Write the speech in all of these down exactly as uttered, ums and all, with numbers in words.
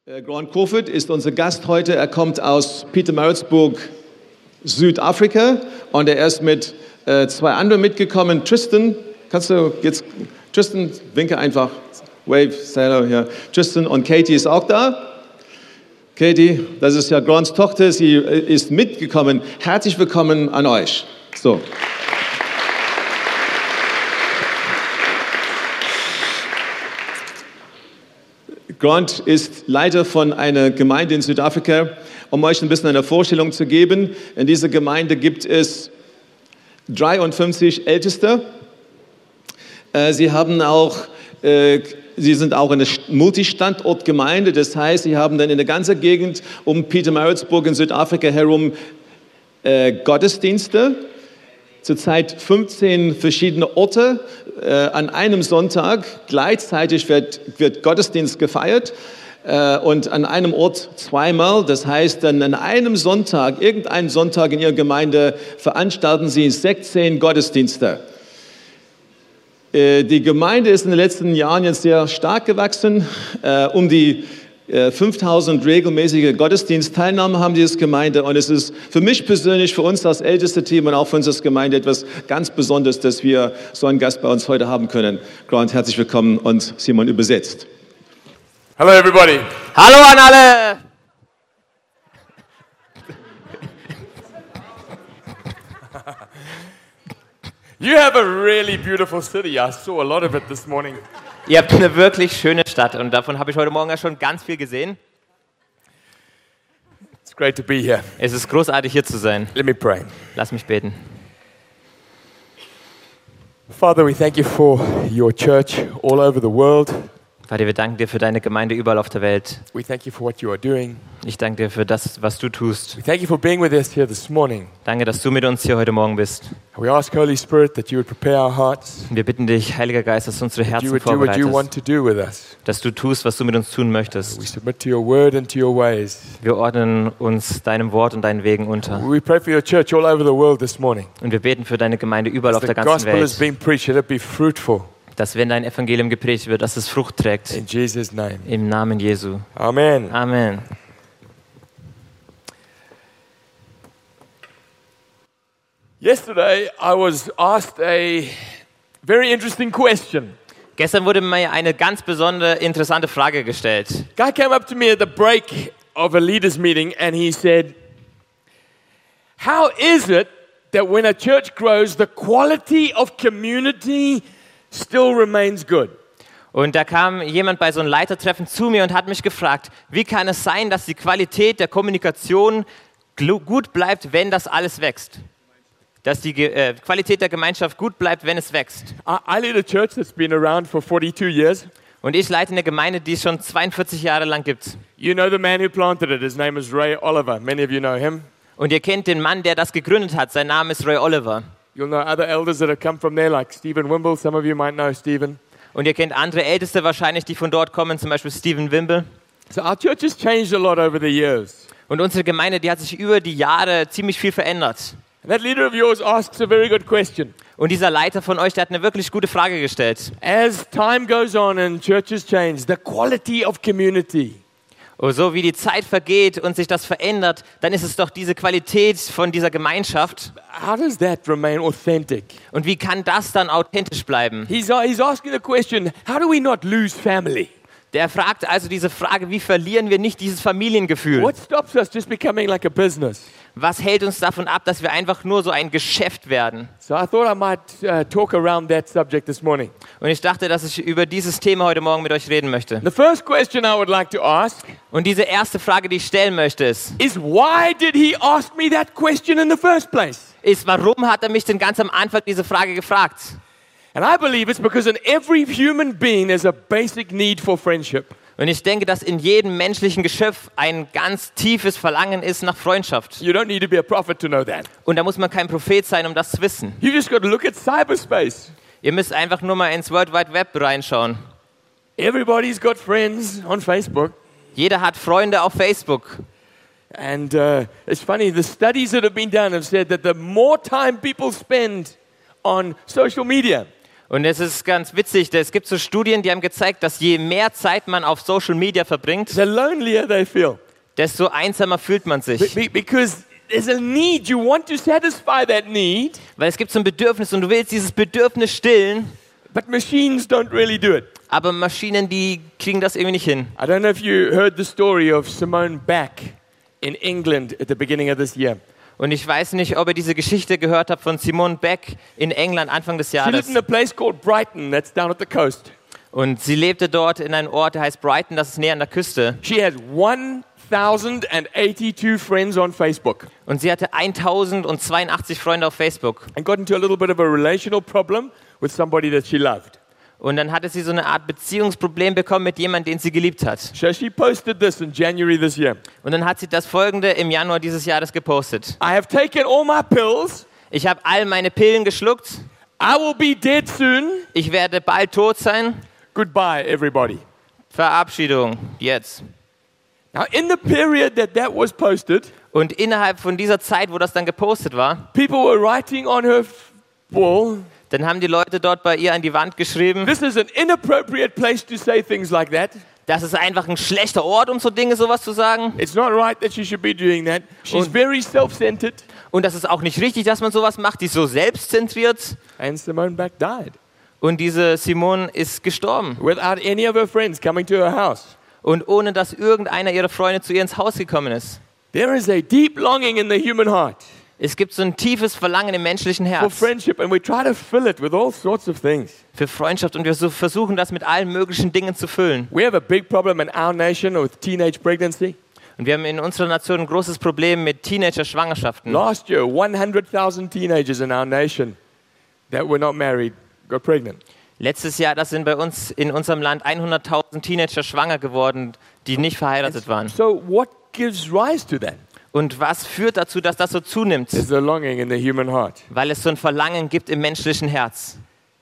Grant Crawford ist unser Gast heute. Er kommt aus Pietermaritzburg, Südafrika, und er ist mit äh, zwei anderen mitgekommen. Tristan, kannst du jetzt, Tristan, winke einfach, wave, say hello, ja. Tristan und Katie ist auch da. Katie, das ist ja Grants Tochter, sie ist mitgekommen. Herzlich willkommen an euch. So. Grant ist Leiter von einer Gemeinde in Südafrika. Um euch ein bisschen eine Vorstellung zu geben, in dieser Gemeinde gibt es dreiundfünfzig Älteste. Sie haben auch, sie sind auch eine Multistandortgemeinde, das heißt, sie haben dann in der ganzen Gegend um Pietermaritzburg in Südafrika herum Gottesdienste. Zurzeit fünfzehn verschiedene Orte äh, an einem Sonntag. Gleichzeitig wird, wird Gottesdienst gefeiert äh, und an einem Ort zweimal. Das heißt, dann an einem Sonntag, irgendeinen Sonntag in ihrer Gemeinde, veranstalten sie sechzehn Gottesdienste. Äh, die Gemeinde ist in den letzten Jahren jetzt sehr stark gewachsen. Äh, um die fünftausend regelmäßige Gottesdienstteilnahme haben diese Gemeinde, und es ist für mich persönlich, für uns als älteste Team und auch für uns als Gemeinde etwas ganz Besonderes, dass wir so einen Gast bei uns heute haben können. Grant, herzlich willkommen, und Simon übersetzt. Hello everybody. Hallo an alle. You have a really beautiful city. I saw a lot of it this morning. Ihr habt eine wirklich schöne Stadt, und davon habe ich heute Morgen ja schon ganz viel gesehen. It's great to be here. Es ist großartig, hier zu sein. Let me pray. Lass mich beten. Father, we thank you for your church all over the world. Vater, wir danken dir für deine Gemeinde überall auf der Welt. We thank you for what you are doing. Ich danke dir für das, was du tust. We thank you for being with us here this morning. Danke, dass du mit uns hier heute Morgen bist. We ask, Holy Spirit, that you would prepare our hearts. Wir bitten dich, Heiliger Geist, dass du unsere You Herzen would do what you want vorbereitest, to do with us. dass du tust, was du mit uns tun We möchtest. submit to your word and to your ways. Wir ordnen uns deinem Wort und deinen Wegen unter. We pray for your church all over the world this morning. Und wir beten für deine Gemeinde überall auf As der the ganzen gospel is Welt, being preached, let it be fruitful. dass wenn dein Evangelium gepredigt wird, dass es Frucht trägt. In Jesus' name. Im Namen Jesu. Amen. Amen. Yesterday, I was asked a very interesting question. Gestern wurde mir eine ganz besondere, interessante Frage gestellt. Guy came up to me at the break of a leaders meeting and he said, how is it that when a church grows, the quality of community still remains good? Und da kam jemand bei so einem Leitertreffen zu mir und hat mich gefragt, wie kann es sein, dass die Qualität der Kommunikation glu- gut bleibt, wenn das alles wächst? Dass die Ge- äh, Qualität der Gemeinschaft gut bleibt, wenn es wächst. I, I lead a church that's been around for forty-two years. Und ich leite eine Gemeinde, die es schon zweiundvierzig Jahre lang gibt. You know the man who planted it. His name is Ray Oliver. Many of you know him. Und ihr kennt den Mann, der das gegründet hat. Sein Name ist Ray Oliver. You'll know other elders that have come from there, like Stephen Wimble. Some of you might know Stephen. Und ihr kennt andere Älteste wahrscheinlich, die von dort kommen, zum Beispiel Stephen Wimble. So our church has changed a lot over the years. Und unsere Gemeinde, die hat sich über die Jahre ziemlich viel verändert. And that leader of yours asks a very good question. Und dieser Leiter von euch, der hat eine wirklich gute Frage gestellt. As time goes on and churches change, the quality of community. Und so wie die Zeit vergeht und sich das verändert, dann ist es doch diese Qualität von dieser Gemeinschaft. How does that remain authentic? Und wie kann das dann authentisch bleiben? He's, he's asking the question, how do we not lose family? Der fragt also diese Frage, wie verlieren wir nicht dieses Familiengefühl? What stops us just becoming like a business? Was hält uns davon ab, dass wir einfach nur so ein Geschäft werden? So I thought I might uh, talk around that subject this morning. Und ich dachte, dass ich über dieses Thema heute Morgen mit euch reden möchte. The first question I would like to ask Und diese erste Frage, die ich stellen möchte, ist, is why did he ask me that question in the first place? ist, warum hat er mich denn ganz am Anfang diese Frage gefragt? And I believe it's because in every human being there's a basic need for friendship. Und ich denke, dass in jedem menschlichen Geschöpf ein ganz tiefes Verlangen ist nach Freundschaft. You don't need to be a prophet to know that. Und da muss man kein Prophet sein, um das zu wissen. You just got to look at cyberspace. Ihr müsst einfach nur mal ins World Wide Web reinschauen. Everybody's got friends on Facebook. Jeder hat Freunde auf Facebook. And uh, it's funny, the studies that have been done have said that the more time people spend on social media, Und es ist ganz witzig, es gibt so Studien, die haben gezeigt, dass je mehr Zeit man auf Social Media verbringt, the lonelier they feel. desto einsamer fühlt man sich. Be- be- because there's a need. You want to satisfy that need, Weil es gibt so ein Bedürfnis und du willst dieses Bedürfnis stillen, but machines don't really do it. aber Maschinen, die kriegen das irgendwie nicht hin. I don't know if you heard the story of Simone Beck in England at the beginning of this year. Und ich weiß nicht, ob ihr diese Geschichte gehört habt von Simone Beck in England Anfang des She lived Jahres. in a place called Brighton, that's down at the coast. Und sie lebte dort in einem Ort, der heißt Brighton, das ist näher an der Küste. She had one thousand eighty-two friends on Facebook Und sie hatte tausendzweiundachtzig Freunde auf Facebook. and got into a little bit of a relational problem with somebody that she loved. Und dann hatte sie so eine Art Beziehungsproblem bekommen mit jemandem, den sie geliebt hat. So she posted this in January this year. Und dann hat sie das Folgende im Januar dieses Jahres gepostet. I have taken all my pills. Ich habe all meine Pillen geschluckt. I will be dead soon. Ich werde bald tot sein. Goodbye, everybody. Verabschiedung, jetzt. Now, in the period that that was posted, Und innerhalb von dieser Zeit, wo das dann gepostet war, people were writing on her f- wall, dann haben die Leute dort bei ihr an die Wand geschrieben, this is an inappropriate place to say things like that. das ist einfach ein schlechter Ort, um so Dinge sowas zu sagen. It's not right that she should be doing that. She's Und- very self-centered. Und das ist auch nicht richtig, dass man sowas macht, die ist so selbstzentriert. And Simone Beck died Und diese Simone ist gestorben. without any of her friends coming to her house. Und ohne, dass irgendeiner ihrer Freunde zu ihr ins Haus gekommen ist. There is a deep longing in the human heart Es gibt so ein tiefes Verlangen im menschlichen for Herz friendship, and we try to fill it with all sorts of things. für Freundschaft und wir so versuchen das mit allen möglichen Dingen zu füllen. We have a big problem in our nation with teenage pregnancy. Und wir haben in unserer Nation ein großes Problem mit Teenager-Schwangerschaften. Last year, one hundred thousand teenagers in our nation that were not married got pregnant. Letztes Jahr, das sind bei uns in unserem Land hunderttausend Teenager schwanger geworden, die nicht verheiratet waren. So what gives rise to that? Und was führt dazu, dass das so zunimmt? There's a longing in the human heart. Weil es so ein Verlangen gibt im menschlichen Herz.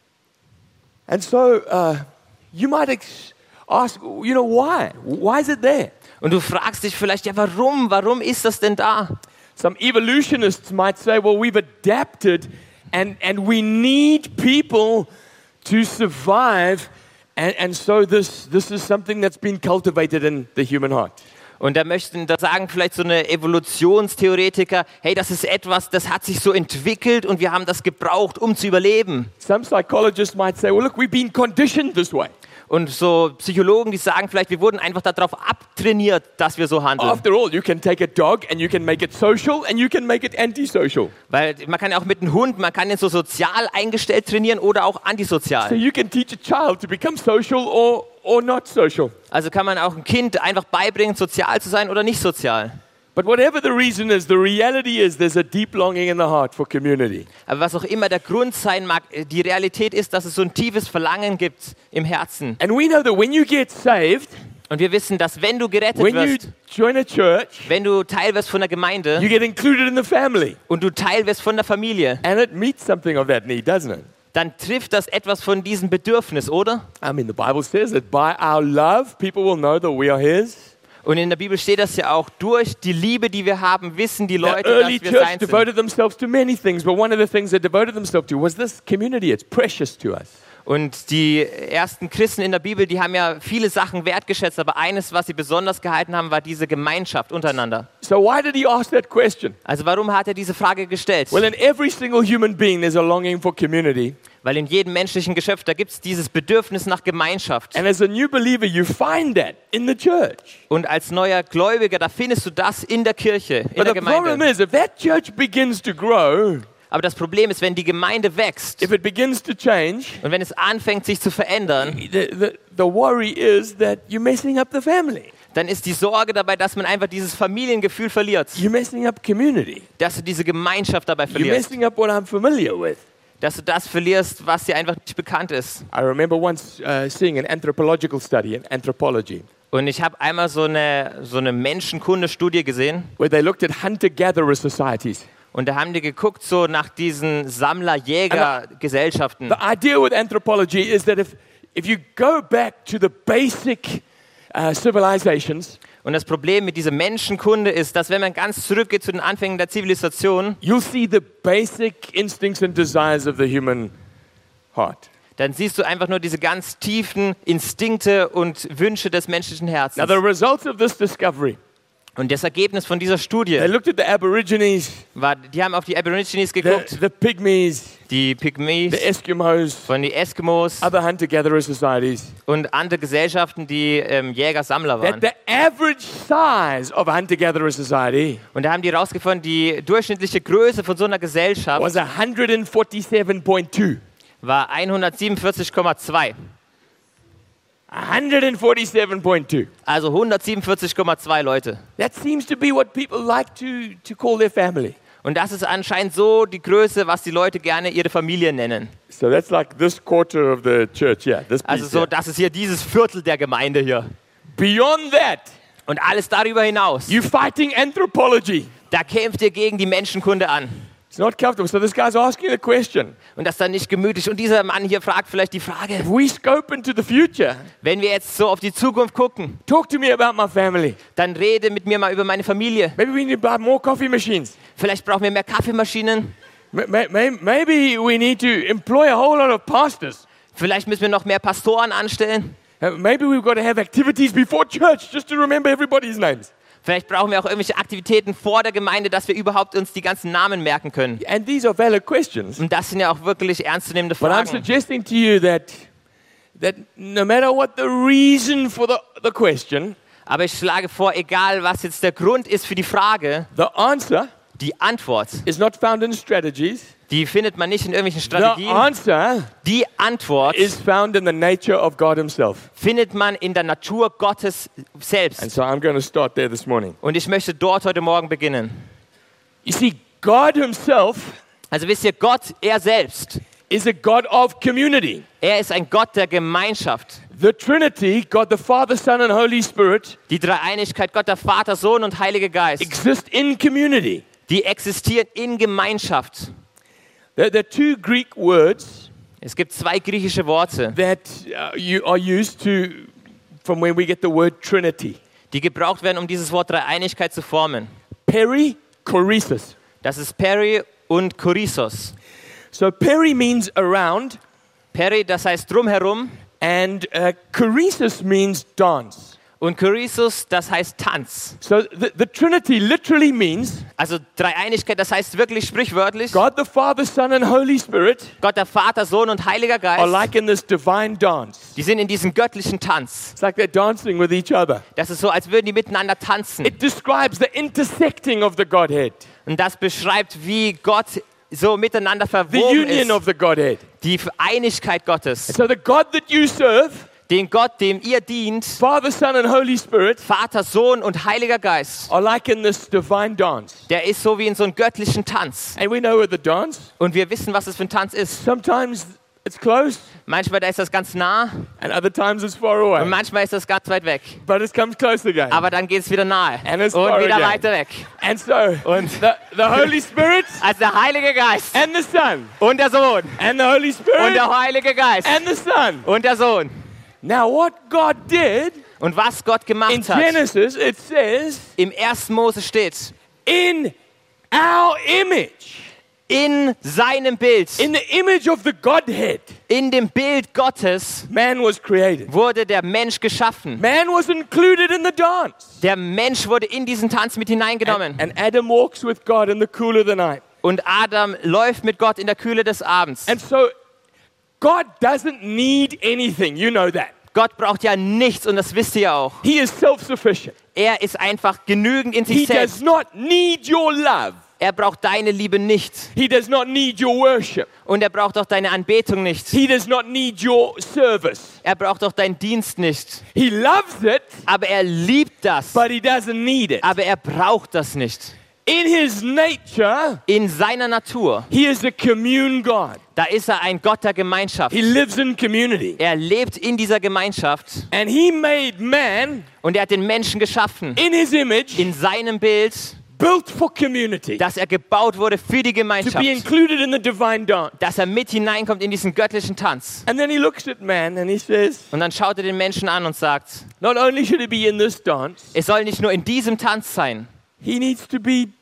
And so uh, you might ex- ask, you know, why? Why is it there? Und du fragst dich vielleicht, ja warum? Warum ist das denn da? Some evolutionists might say, well, we've adapted and, and we need people to survive. And, and so this, this is something that's been cultivated in the human heart. Und da möchten, da sagen vielleicht so eine Evolutionstheoretiker, hey, das ist etwas, das hat sich so entwickelt und wir haben das gebraucht, um zu überleben. Some psychologists might say, well, look, we've been conditioned this way. Und so Psychologen, die sagen vielleicht, wir wurden einfach darauf abtrainiert, dass wir so handeln. After all, you can take a dog and you can make it social and you can make it antisocial. Weil man kann ja auch mit einem Hund, man kann ihn so sozial eingestellt trainieren oder auch So antisozial. you can teach a child to become social or, or not social. Also kann man auch ein Kind einfach beibringen, sozial zu sein oder nicht sozial. But whatever the reason is, the reality is there's a deep longing in the heart for community. Aber was auch immer der Grund sein mag, die Realität ist, dass es so ein tiefes Verlangen gibt im Herzen. And we know that when you get saved, Und wir wissen, dass wenn du gerettet when you wirst, join a church, wenn du Teil wirst von der Gemeinde you get included in the family. und du Teil wirst von der Familie, And it meets something of that need, doesn't it? dann trifft das etwas von diesem Bedürfnis, oder? I mean, the Bible says that by our love, people will know that we are His. Und in der Bibel steht das ja auch, durch die Liebe, die wir haben, wissen die The Leute, early dass wir church sein sind. devoted themselves to many things, but one of the things they devoted themselves to was this community. It's precious to us. Und die ersten Christen in der Bibel, die haben ja viele Sachen wertgeschätzt, aber eines, was sie besonders gehalten haben, war diese Gemeinschaft untereinander. So why did he ask that question? Also warum hat er diese Frage gestellt? Well, in every single human being, there's a longing for community. Weil in jedem menschlichen Geschöpf, da gibt es dieses Bedürfnis nach Gemeinschaft. And as a new believer, you find that in the church. Und als neuer Gläubiger, da findest du das in der Kirche, in But der the problem Gemeinde. is, if that church begins to grow, Aber das Problem ist, wenn die Gemeinde wächst if it begins to change, und wenn es anfängt, sich zu verändern, the, the, the worry is that you're messing up the family. dann ist die Sorge dabei, dass man einfach dieses Familiengefühl verliert. You're messing up community. Dass du diese Gemeinschaft dabei You're verlierst. messing up what I'm familiar with. Dass du das verlierst, was dir einfach nicht bekannt ist. I remember once uh, seeing an anthropological study in anthropology Und ich habe einmal so eine, so eine Menschenkunde-Studie gesehen. where they looked at hunter-gatherer societies. Und da haben die geguckt so nach diesen Sammler-Jäger-Gesellschaften. The idea with anthropology is that if, if you go back to the basic uh, civilizations, Und das Problem mit dieser Menschenkunde ist, dass wenn man ganz zurückgeht zu den Anfängen der Zivilisation, you'll see the basic instincts and desires of the human heart. dann siehst du einfach nur diese ganz tiefen Instinkte und Wünsche des menschlichen Now, Herzens. the results of this discovery, Und das Ergebnis von dieser Studie they looked at the Aborigines, war, die haben auf die Aborigines the, geguckt, the Pygmies, die Pygmies, the Eskimos, von die Eskimos other hunter-gatherer societies, und andere Gesellschaften, die ähm, Jäger-Sammler that waren. the average size of a hunter-gatherer society Und da haben die rausgefunden, die durchschnittliche Größe von so einer Gesellschaft was one hundred forty-seven point two. war hundertsiebenundvierzig Komma zwei. one hundred forty-seven point two. Also hundertsiebenundvierzig Komma zwei Leute. That seems to be what people like to, to call their family. Und das ist anscheinend so die Größe, was die Leute gerne ihre Familie nennen. So that's like this quarter of the church, yeah. This Also piece so, here. das ist hier dieses Viertel der Gemeinde hier. Beyond that, Und alles darüber hinaus, you fighting anthropology. da kämpft ihr gegen die Menschenkunde an. It's not comfortable. So this guy's asking a question. Und das ist dann nicht gemütlich. Und dieser Mann hier fragt vielleicht die Frage, If we scope into the future, wenn wir jetzt so auf die Zukunft gucken, talk to me about my family. dann rede mit mir mal über meine Familie. Maybe we need to buy more coffee machines. Vielleicht brauchen wir mehr Kaffeemaschinen. May- may- may- Maybe we need to employ a whole lot of pastors. Vielleicht müssen wir noch mehr Pastoren anstellen. Uh, Maybe we've got to have activities before church just to remember everybody's names. Vielleicht brauchen wir auch irgendwelche Aktivitäten vor der Gemeinde, dass wir überhaupt uns die ganzen Namen merken können. And these are valid questions. Und das sind ja auch wirklich ernstzunehmende But I'm Fragen. suggesting to you that, that no matter what the reason for the, the question, Aber ich schlage vor, egal was jetzt der Grund ist für die Frage, the answer die Antwort, is not found in strategies. die findet man nicht in irgendwelchen The Strategien. answer Die Antwort is found in the nature of God himself. findet man in der Natur Gottes And selbst. so I'm going to start there this morning. Und ich möchte dort heute Morgen beginnen. You see, God himself Also wisst ihr, Gott, er selbst, is a God of community. er ist ein Gott der Gemeinschaft. The Trinity, God the Father, Son, and Holy Spirit, Die Dreieinigkeit, Gott der Vater, Sohn und Heiliger Geist, exist in community. die existieren in Gemeinschaft. There, there are two Greek words Es gibt zwei griechische Worte, that uh, you are used to from where we get the word Trinity. die gebraucht werden, um dieses Wort Dreieinigkeit zu formen. Peri, choresis. Das ist Peri und Chorissos. So peri means around, Peri, das heißt drumherum, and uh, choresis means dance. und Chorissos, das heißt Tanz. So the, the Trinity literally means Also Dreieinigkeit, das heißt wirklich sprichwörtlich, God the Father, Son, and Holy Spirit Gott der Vater, Sohn und Heiliger are Geist, like in this divine dance. die sind in diesem göttlichen Tanz. It's like they're dancing with each other. Das ist so, als würden die miteinander tanzen. It describes the intersecting of the Godhead, Und das beschreibt, wie Gott so miteinander the verwoben union ist. of the Godhead. Die Einigkeit Gottes. So the God that you serve, Den Gott, dem ihr dient, Father, Son, and Holy Spirit, Vater, Sohn und Heiliger Geist, are like in this divine dance. der ist so wie in so einem göttlichen Tanz. And we know what the dance. Und wir wissen, was es für ein Tanz ist. Sometimes it's close, Manchmal da ist das ganz nah and other times it's far und away. manchmal ist das ganz weit weg. But it comes close again. Aber dann geht es wieder nahe And it's und far wieder again. weiter weg. And so Und- the, the Holy Spirit Also der Heilige Geist and the Son und der Sohn and the Holy und Spirit der Heilige Geist and the Son. und der Sohn. Now what God did Und was Gott in gemacht hat, Genesis, it says, im ersten Mose steht, in our image, in seinem Bild, in the image of the Godhead, in dem Bild Gottes man was created. wurde der Mensch geschaffen. Man was included in the dance. Der Mensch wurde in diesen Tanz mit hineingenommen. And Adam walks with God in the cool of the night. Und Adam läuft mit Gott in der Kühle des Abends. And so God doesn't need anything. You know that. Gott braucht ja nichts und das wisst ihr ja auch. He is self-sufficient. Er ist einfach genügend in He sich does selbst. not need your love. Er braucht deine Liebe nicht. He does not need your worship. Und er braucht auch deine Anbetung nicht. He does not need your service. Er braucht auch deinen Dienst nicht. He loves it, Aber er liebt das. but he doesn't need it. Aber er braucht das nicht. In his nature, In seiner Natur, he is a commune God. da ist er ein Gott der Gemeinschaft. He lives in community. Er lebt in dieser Gemeinschaft And he made man und er hat den Menschen geschaffen in his image, in seinem Bild, built for community, dass er gebaut wurde für die to Gemeinschaft, be included in the divine dance. dass er mit hineinkommt in diesen göttlichen Tanz. And then he looks at man and he says, Und dann schaut er den Menschen an und sagt, not only should he be in this dance, es soll nicht nur in diesem Tanz sein, he needs to be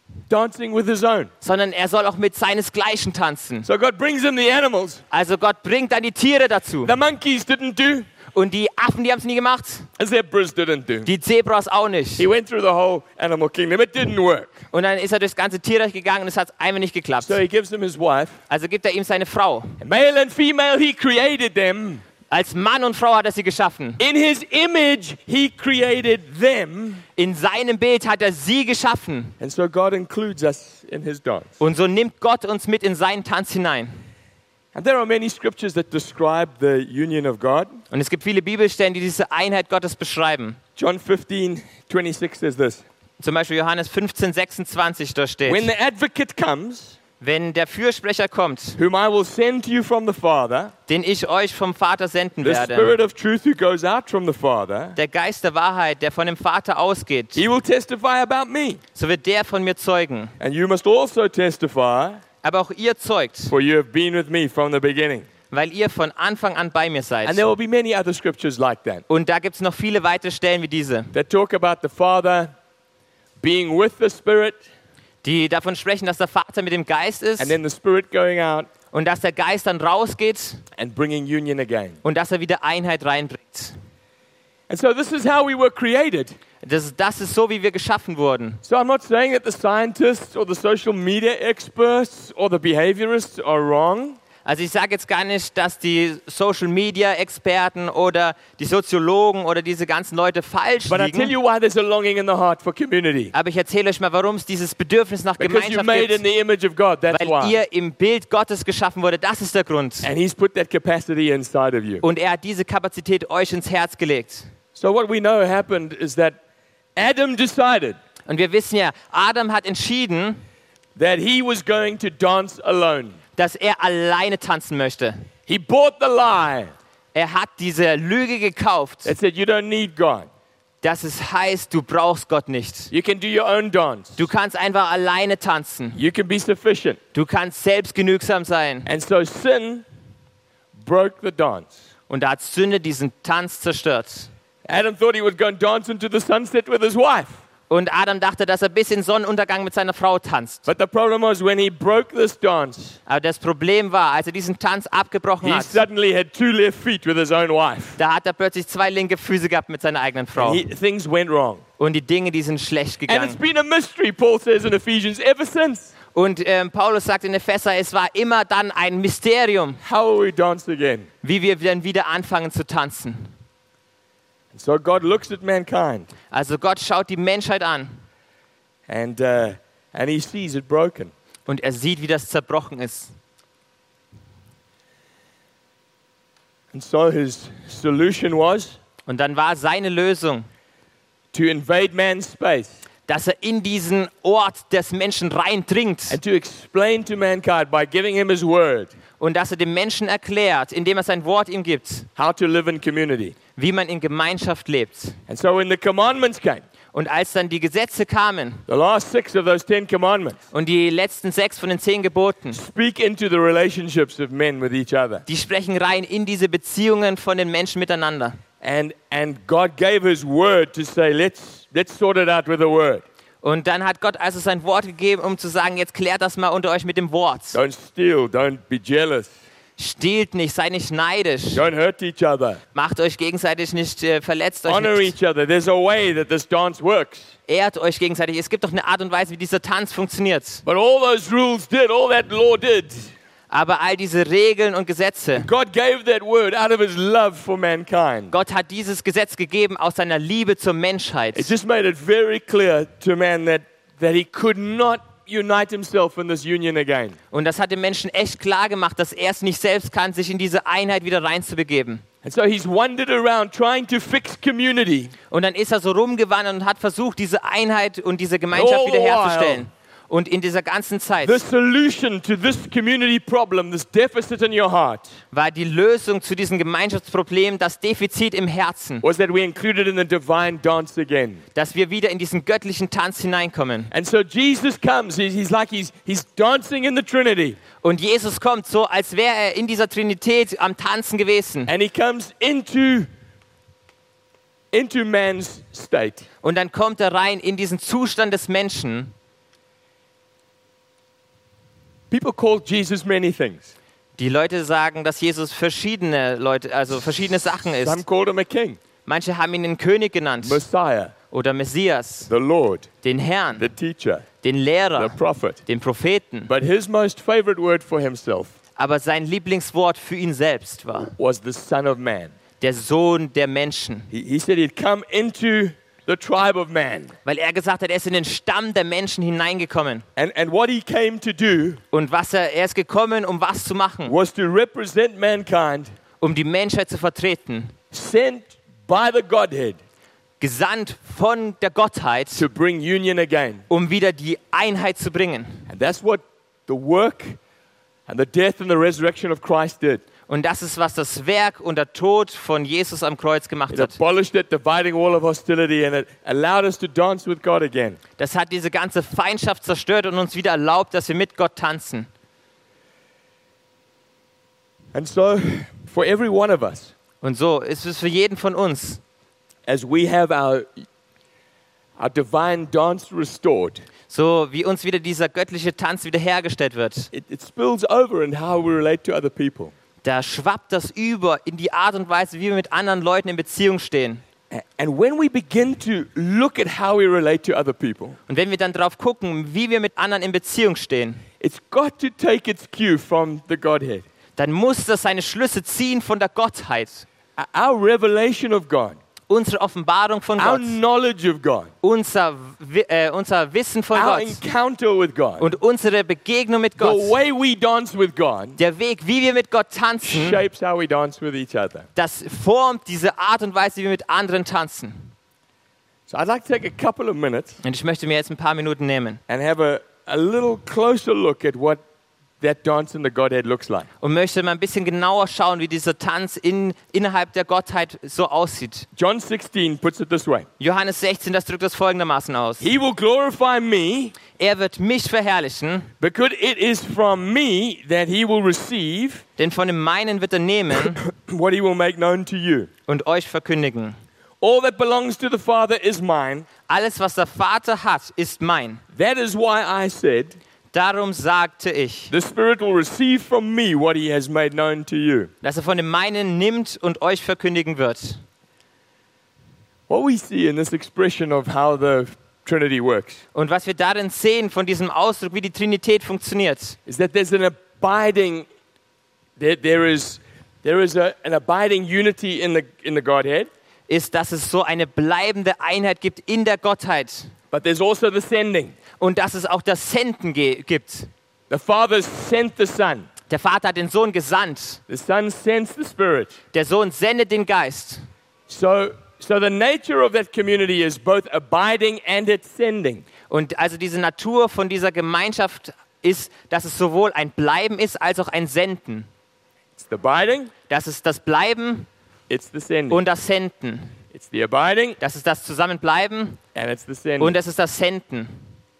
dancing with his own. sondern er soll auch mit seinesgleichen tanzen. So God brings him the animals. Also Gott bringt dann die Tiere dazu. The monkeys didn't do, Und die Affen, die haben es nie gemacht. the zebras didn't do. Die Zebras auch nicht. He went through the whole animal kingdom. It didn't work. Und dann ist er durchs ganze Tierreich gegangen und es hat einfach nicht geklappt. So he gives him his wife. Also gibt er ihm seine Frau. Male and female, he created them. Als Mann und Frau hat er sie geschaffen. In his image, he created them. In seinem Bild hat er sie geschaffen. And so God includes us in his dance. Und so nimmt Gott uns mit in seinen Tanz hinein. And there are many scriptures that describe the union of God. Und es gibt viele Bibelstellen, die diese Einheit Gottes beschreiben. John fifteen twenty-six says this. Zum Beispiel Johannes fünfzehn sechsundzwanzig, da When steht, the advocate comes, wenn der Fürsprecher kommt, whom I will send to you from the Father, den ich euch vom Vater senden the werde, Spirit of truth who goes out from the Father, der Geist der Wahrheit, der von dem Vater ausgeht, he will testify about me. so wird der von mir zeugen. And you must also testify, Aber auch ihr zeugt, for you have been with me from the beginning. weil ihr von Anfang an bei mir seid. And there will be many other scriptures like that, Und da gibt es noch viele weitere Stellen wie diese, that talk about the Father being with the Spirit, die davon sprechen, dass der Vater mit dem Geist ist and then the Spirit going out und dass der Geist dann rausgeht and bringing union again. und dass er wieder Einheit reinbringt. And so this is how we were created. Das, das ist so, wie wir geschaffen wurden. So I'm not saying that the scientists or the social media experts or the behaviorists are wrong. Also ich sage jetzt gar nicht, dass die Social-Media-Experten oder die Soziologen oder diese ganzen Leute falsch But I tell liegen. you why there's a longing in the heart for community. Aber ich erzähle euch mal, warum es dieses Bedürfnis nach Because you're Gemeinschaft made in gibt. the image of God, that's Weil why. ihr im Bild Gottes geschaffen wurde. Das ist der Grund. And He's put that capacity inside of you. Und er hat diese Kapazität euch ins Herz gelegt. So what we know happened is that Adam decided Und wir wissen ja, Adam hat entschieden, that he was going to dance alone. dass er alleine tanzen möchte. He bought the lie Er hat diese Lüge gekauft, that said you don't need God. dass es heißt, du brauchst Gott nicht. You can do your own dance. Du kannst einfach alleine tanzen. You can be sufficient. Du kannst selbstgenügsam sein. And so sin broke the dance. Und da hat Sünde diesen Tanz zerstört. Adam thought he would go and dance into the sunset with his wife. Und Adam dachte, dass er bis in Sonnenuntergang mit seiner Frau tanzt. But the problem was when he broke this dance, Aber das Problem war, als er diesen Tanz abgebrochen he hat, suddenly had two left feet with his own wife. da hat er plötzlich zwei linke Füße gehabt mit seiner eigenen Frau. And he, things went wrong. Und die Dinge, die sind schlecht And it's gegangen. been a mystery, Paul says in Ephesians, ever since. Und ähm, Paulus sagt in Epheser, es war immer dann ein Mysterium, How will we dance again? wie wir dann wieder anfangen zu tanzen. And so God looks at mankind Also Gott schaut die Menschheit an and, uh, and he sees it broken. und er sieht, wie das zerbrochen ist. And so his solution was Und dann war seine Lösung, to invade man's space dass er in diesen Ort des Menschen reindringt and to explain to mankind by giving him his word und dass er dem Menschen erklärt, indem er sein Wort ihm gibt, how to live in community. wie man in Gemeinschaft lebt. And so when the commandments came, Und als dann die Gesetze kamen the last six of those ten commandments und die letzten sechs von den zehn Geboten, speak into the relationships of men with each other. die sprechen rein in diese Beziehungen von den Menschen miteinander. And, and God gave his word to say, let's, let's sort it out with the word. Und dann hat Gott also sein Wort gegeben, um zu sagen, jetzt klärt das mal unter euch mit dem Wort. Don't steal, don't be jealous, Stehlt nicht, seid nicht neidisch, don't hurt each other, macht euch gegenseitig nicht, äh, verletzt euch honor nicht, each other. There's a way that this dance works. ehrt euch gegenseitig. Es gibt doch eine Art und Weise, wie dieser Tanz funktioniert. But all those rules did, all that law did. Aber all diese Regeln und Gesetze, God gave that word out of his love for mankind. Gott hat dieses Gesetz gegeben aus seiner Liebe zur Menschheit. It just made it very clear to man that, that he could not unite himself in this union again. Und das hat dem Menschen echt klar gemacht, dass er es nicht selbst kann, sich in diese Einheit wieder reinzubegeben. And so he's wandered around trying to fix community. Und dann ist er so rumgewandert und hat versucht, diese Einheit und diese Gemeinschaft All the wiederherzustellen. Und in dieser ganzen Zeit The solution to this community problem, this deficit in your heart, war die Lösung zu diesem Gemeinschaftsproblem das Defizit im Herzen, was that we included in the divine dance again. dass wir wieder in diesen göttlichen Tanz hineinkommen. And so Jesus comes, he's, he's like he's, he's dancing in the Trinity. Und Jesus kommt so, als wäre er in dieser Trinität am Tanzen gewesen. And he comes into, into man's state. Und dann kommt er rein in diesen Zustand des Menschen. People called Jesus many things. Die Leute sagen, dass Jesus verschiedene Leute, also verschiedene Sachen ist. Some called him a king, Manche haben ihn den König genannt Messiah, oder Messias, the Lord, den Herrn, the teacher, den the Lehrer, prophet. den Propheten. But his most favorite word for himself Aber sein Lieblingswort für ihn selbst war was the Son of Man. der Sohn der Menschen. He, he said he'd come into the tribe of man. Weil er gesagt hat, er ist in den Stamm der Menschen hineingekommen. And, and what he came to do Und was er, er ist gekommen, um was zu machen? was to represent mankind, Um die Menschheit zu vertreten. sent by the Godhead Gesandt von der Gottheit, to bring union again. um wieder die Einheit zu bringen. And that's what the work and the death and the resurrection of Christ did. Und das ist, was das Werk und der Tod von Jesus am Kreuz gemacht It hat. abolished that dividing wall of hostility and it allowed us to dance with God again. Das hat diese ganze Feindschaft zerstört und uns wieder erlaubt, dass wir mit Gott tanzen. And so, for every one of us, Und so ist es für jeden von uns, as we have our, our divine dance restored, so wie uns wieder dieser göttliche Tanz wiederhergestellt wird. it, it spills over in how we relate to other people. Da schwappt das über in die Art und Weise, wie wir mit anderen Leuten in Beziehung stehen. A- And when we begin to look at how we relate to other people, Und wenn wir dann drauf gucken, wie wir mit anderen in Beziehung stehen, it's got to take its cue from the Godhead. dann muss das seine Schlüsse ziehen von der Gottheit. Our revelation of God, Unsere Offenbarung von our Gott, knowledge of God, unser, Wi- äh, unser Wissen von our Gott encounter with God, und unsere Begegnung mit the Gott. way we dance with God Der Weg, wie wir mit Gott tanzen, shapes how we dance with each other. das formt diese Art und Weise, wie wir mit anderen tanzen. So I'd like to take a couple of minutes Und ich möchte mir jetzt ein paar Minuten nehmen and have a, a little closer look at what that dance in the Godhead looks like. und möchte mal ein bisschen genauer schauen, wie dieser Tanz in, innerhalb der Gottheit so aussieht. John sixteen puts it this way. Johannes sechzehn, das drückt das folgendermaßen aus. He will glorify me Er wird mich verherrlichen, because it is from me that he will receive denn von dem meinen wird er nehmen what he will make known to you. und euch verkündigen. All that belongs to the Father is mine. Alles, was der Vater hat, ist mein. That is why I said, Darum sagte ich, the Spirit will receive from me what he has made known to you. dass er von dem meinen nimmt und euch verkündigen wird. What we see in this expression of how the Trinity works Und was wir darin sehen, von diesem Ausdruck, wie die Trinität funktioniert, is that there's an abiding, there, there is, there is a, an abiding unity in the, in the Godhead, ist, dass es so eine bleibende Einheit gibt in der Gottheit. but there's also the sending. Und dass es auch das Senden ge- gibt. The Father sent the Son. Der Vater hat den Sohn gesandt. The Son sends the Spirit. Der Sohn sendet den Geist. So, so the nature of that community is both abiding and it's sending. Und also diese Natur von dieser Gemeinschaft ist, dass es sowohl ein Bleiben ist, als auch ein Senden. It's the abiding, Das ist das Bleiben it's the sending. und das Senden. It's the abiding Das ist das Zusammenbleiben and it's the sending. und es ist das Senden.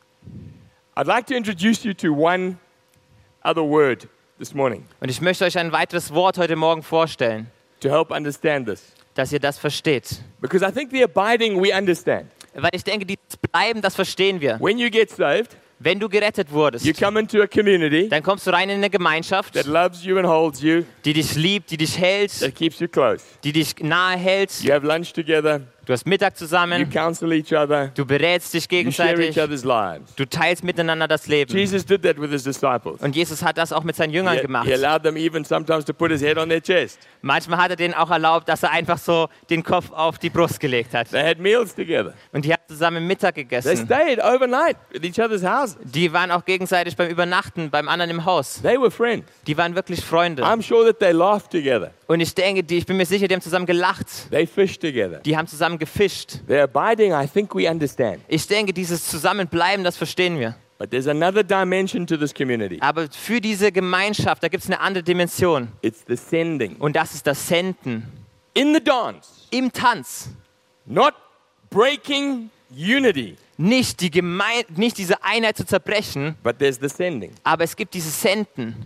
I'd like to introduce you to one other word this morning Und ich möchte euch ein weiteres Wort heute Morgen vorstellen, to help understand this. dass ihr das versteht. Because I think the abiding we understand. Weil ich denke, dieses Bleiben, das verstehen wir. When you get saved, Wenn du gerettet wurdest, you come into a community dann kommst du rein in eine Gemeinschaft, that loves you and holds you, die dich liebt, die dich hält, that keeps you close. die dich nahe hält. You have lunch together, Du hast Mittag you zusammen, counsel each other, du berätst dich you share gegenseitig, each other's lives. du teilst miteinander das Leben. Jesus did that with his disciples. Und Jesus hat das auch mit seinen Jüngern He, gemacht. he allowed them even sometimes to put his head on their chest. Manchmal hat er denen auch erlaubt, dass er einfach so den Kopf auf die Brust gelegt hat. They had meals together. Und die haben zusammen Mittag They gegessen. stayed overnight at each other's houses. Die waren auch gegenseitig beim Übernachten beim anderen im Haus. They were friends. Die waren wirklich Freunde. I'm sure that they laughed together. Und ich denke, die, ich bin mir sicher, die haben zusammen gelacht. They fished together. Die haben zusammen gefischt. Their abiding, I think we understand. Ich denke, dieses Zusammenbleiben, das verstehen wir. But there's another dimension to this community. Aber für diese Gemeinschaft, da gibt es eine andere Dimension. It's the sending. Und das ist das Senden. In the dance, Im Tanz. not breaking unity, Nicht, die Geme- nicht diese Einheit zu zerbrechen, but there's the sending. aber es gibt dieses Senden.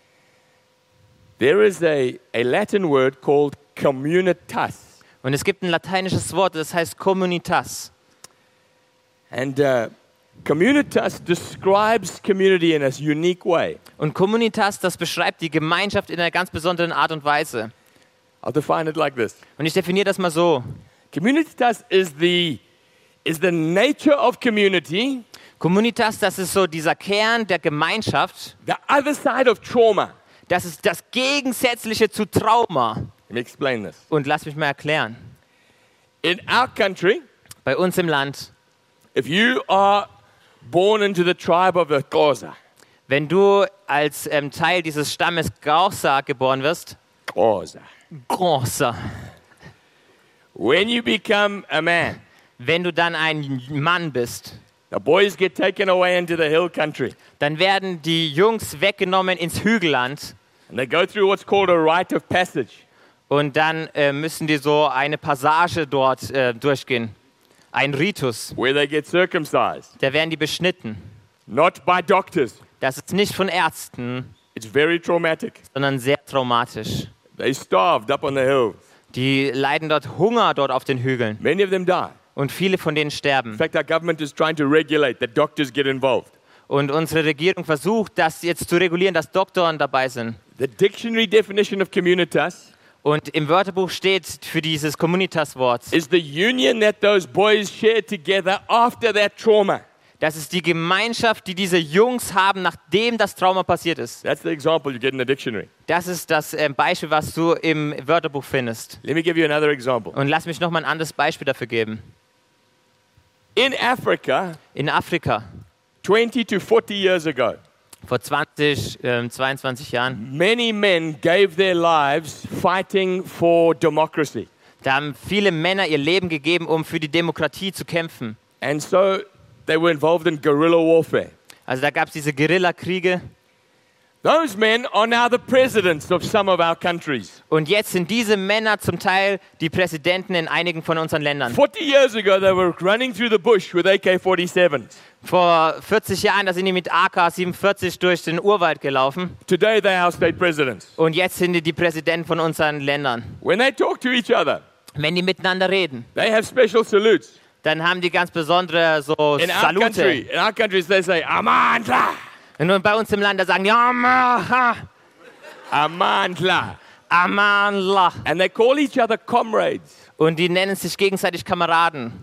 There is a, a Latin word called communitas. Und es gibt ein lateinisches Wort, das heißt Communitas. And uh, Communitas describes community in a unique way. Und Communitas, das beschreibt die Gemeinschaft in einer ganz besonderen Art und Weise. I'll define it like this. Und ich definiere das mal so. Communitas is the, is the nature of community, Communitas, das ist so dieser Kern der Gemeinschaft. the other side of trauma. Das ist das Gegensätzliche zu Trauma. Let me explain this. Und lass mich mal erklären. In our country, Bei uns im Land, if you are born into the tribe of the Xhosa, wenn du als ähm, Teil dieses Stammes Xhosa geboren wirst, Xhosa, Xhosa, when you become a man, wenn du dann ein Mann bist, the boys get taken away into the hill country. dann werden die Jungs weggenommen ins Hügelland And they go through what's called a rite of passage. und dann äh, müssen die so eine Passage dort äh, durchgehen. Ein Ritus. Where they get circumcised. Da werden die beschnitten. Not by doctors. Das ist nicht von Ärzten, It's very traumatic. sondern sehr traumatisch. They starved up on the hills. Die leiden dort Hunger dort auf den Hügeln. Many of them die. Und viele von denen sterben. In fact, our government is trying to regulate that doctors get involved. Und unsere Regierung versucht, das jetzt zu regulieren, dass Doktoren dabei sind. The dictionary definition of communitas Und im Wörterbuch steht für dieses Communitas-Wort, is the union that those boys share together after that trauma. das ist die Gemeinschaft, die diese Jungs haben, nachdem das Trauma passiert ist. That's the example you get in the dictionary. Das ist das äh, Beispiel, was du im Wörterbuch findest. Let me give you another example. Und lass mich noch mal ein anderes Beispiel dafür geben. In Africa, In Afrika, twenty to forty years ago, vor zwanzig, ähm, zweiundzwanzig Jahren, many men gave their lives fighting for democracy. da haben viele Männer ihr Leben gegeben, um für die Demokratie zu kämpfen. And so they were involved in guerrilla warfare. Also da gab es diese Guerillakriege. Those men are now the presidents of some of our countries. Und jetzt sind diese Männer zum Teil die Präsidenten in einigen von unseren Ländern. forty years ago, they were running through the bush with A K forty-sevens. Vor vierzig Jahren, da sind die mit A K siebenundvierzig durch den Urwald gelaufen. Today, they are state presidents. Und jetzt sind die die Präsidenten von unseren Ländern. When they talk to each other, Wenn die miteinander reden, they have special salutes. dann haben die ganz besondere so In our Salute. country, in our countries, they say Amandla, Und nun bei uns im Land, da sagen die Amaha, Amandla, Amanla. and they call each other comrades. Und die nennen sich gegenseitig Kameraden.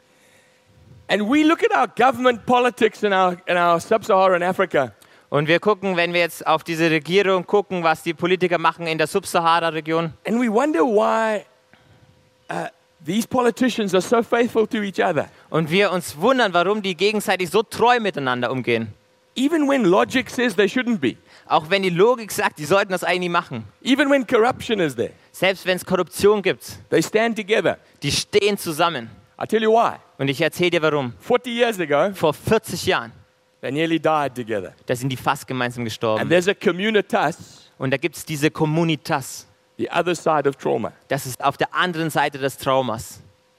And we look at our government politics in our in our sub-Saharan Africa, Und wir gucken, wenn wir jetzt auf diese Regierung gucken, was die Politiker machen in der Subsahara-Region. and we wonder why uh, these politicians are so faithful to each other, Und wir uns wundern, warum die gegenseitig so treu miteinander umgehen. even when logic says they shouldn't be, Auch wenn die Logik sagt, die sollten das eigentlich machen. even when corruption is there. Selbst wenn es Korruption gibt, They stand together. die stehen zusammen. I tell you why. Und ich erzähle dir warum. forty years ago, Vor vierzig Jahren, they nearly died together. da sind die fast gemeinsam And gestorben. there's a communitas, Und da gibt es diese Communitas. the other side of trauma. Das ist auf der anderen Seite des Traumas.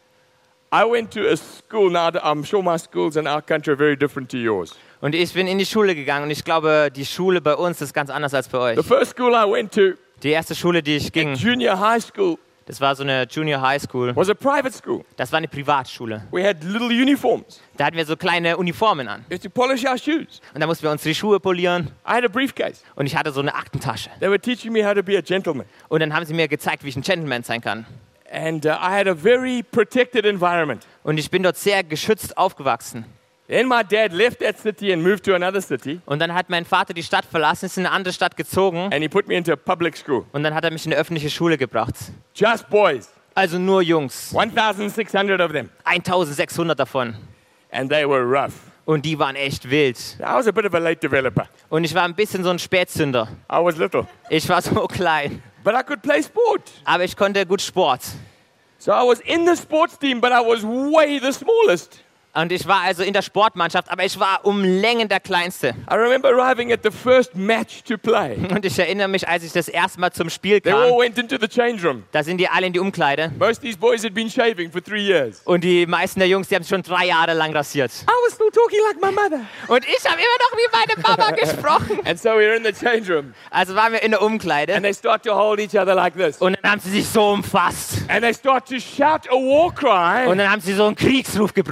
I went to a school now. I'm sure my schools in our country are very different to yours. Und ich bin in die Schule gegangen und ich glaube, die Schule bei uns ist ganz anders als bei euch. The first school I went to, Die erste Schule, die ich ging, junior high school, das war so eine Junior High School. was a private school. Das war eine Privatschule. We had little uniforms. Da hatten wir so kleine Uniformen an. We had to polish our shoes. Und da mussten wir uns die Schuhe polieren. I had a briefcase. Und ich hatte so eine Aktentasche. They were teaching me how to be a gentleman. Und dann haben sie mir gezeigt, wie ich ein Gentleman sein kann. And uh, I had a very protected environment. Und ich bin dort sehr geschützt aufgewachsen. Then my dad left that city and moved to another city. Und dann hat mein Vater die Stadt verlassen, ist in eine andere Stadt gezogen. And he put me into a public school. Und dann hat er mich in eine öffentliche Schule gebracht. Just boys. Also nur Jungs. sixteen hundred of them. eintausendsechshundert davon. And they were rough. Und die waren echt wild. I was a bit of a late developer. Und ich war ein bisschen so ein Spätzünder. I was little. Ich war so klein. But I could play sport. Aber ich konnte gut Sport. So I was in the sports team, but I was way the smallest. Und ich war also in der Sportmannschaft, aber ich war um Längen der Kleinste. I remember arriving at the first match to play. Und ich erinnere mich, als ich das erste Mal zum Spiel They all kam, went into the change room. da sind die alle in die Umkleide. Most of these boys had been shaving for three years. Und die meisten der Jungs, die haben sich schon drei Jahre lang rasiert. I was still talking like my mother. Und ich habe immer noch wie meine Mama gesprochen. And so we were in the change room. Also waren wir in der Umkleide. And they start to hold each other like this. Und dann haben sie sich so umfasst. And they start to shout a war cry. Und dann haben sie so einen Kriegsruf gebrüllt. I know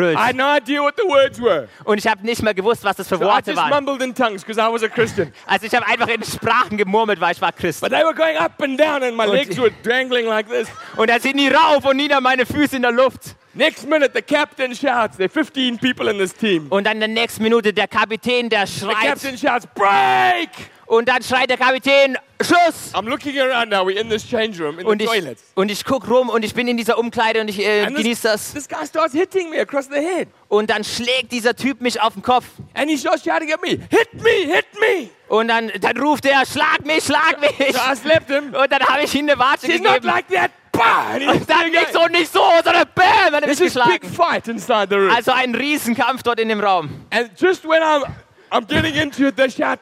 idea what the words were. Und ich habe nicht mehr gewusst, was das für So I Worte just waren. mumbled in tongues because I was a Christian. Also ich habe einfach in Sprachen gemurmelt, weil ich war Christ. But they were going up and down and my Und- legs were dangling like this. Und da sind die rauf und nieder, meine Füße in der Luft. Next minute, the captain shouts. There are fifteen people in this team. Und dann in der nächsten Minute der Kapitän, der The schreit. captain shouts, break! Und dann schreit der Kapitän, Schuss! I'm looking around now. We're in this change room, in Und the ich, toilets. und ich guck rum und ich bin in dieser Umkleide und ich äh, And this, genieße das. this guy starts hitting me across the head. Und dann schlägt dieser Typ mich auf den Kopf. And he starts shouting at me, hit me, hit me! Und dann, dann ruft er, schlag mich, schlag mich. So I slapped him. Und dann habe ich ihm eine Watsche She's not gegeben. like that. Bah! And he was Und dann doing nicht it. so, nicht so, sondern bam, hat er mich There's this big geschlagen. fight inside the room. Also ein Riesenkampf dort in dem Raum. And just when I'm, I'm getting into it, they shout,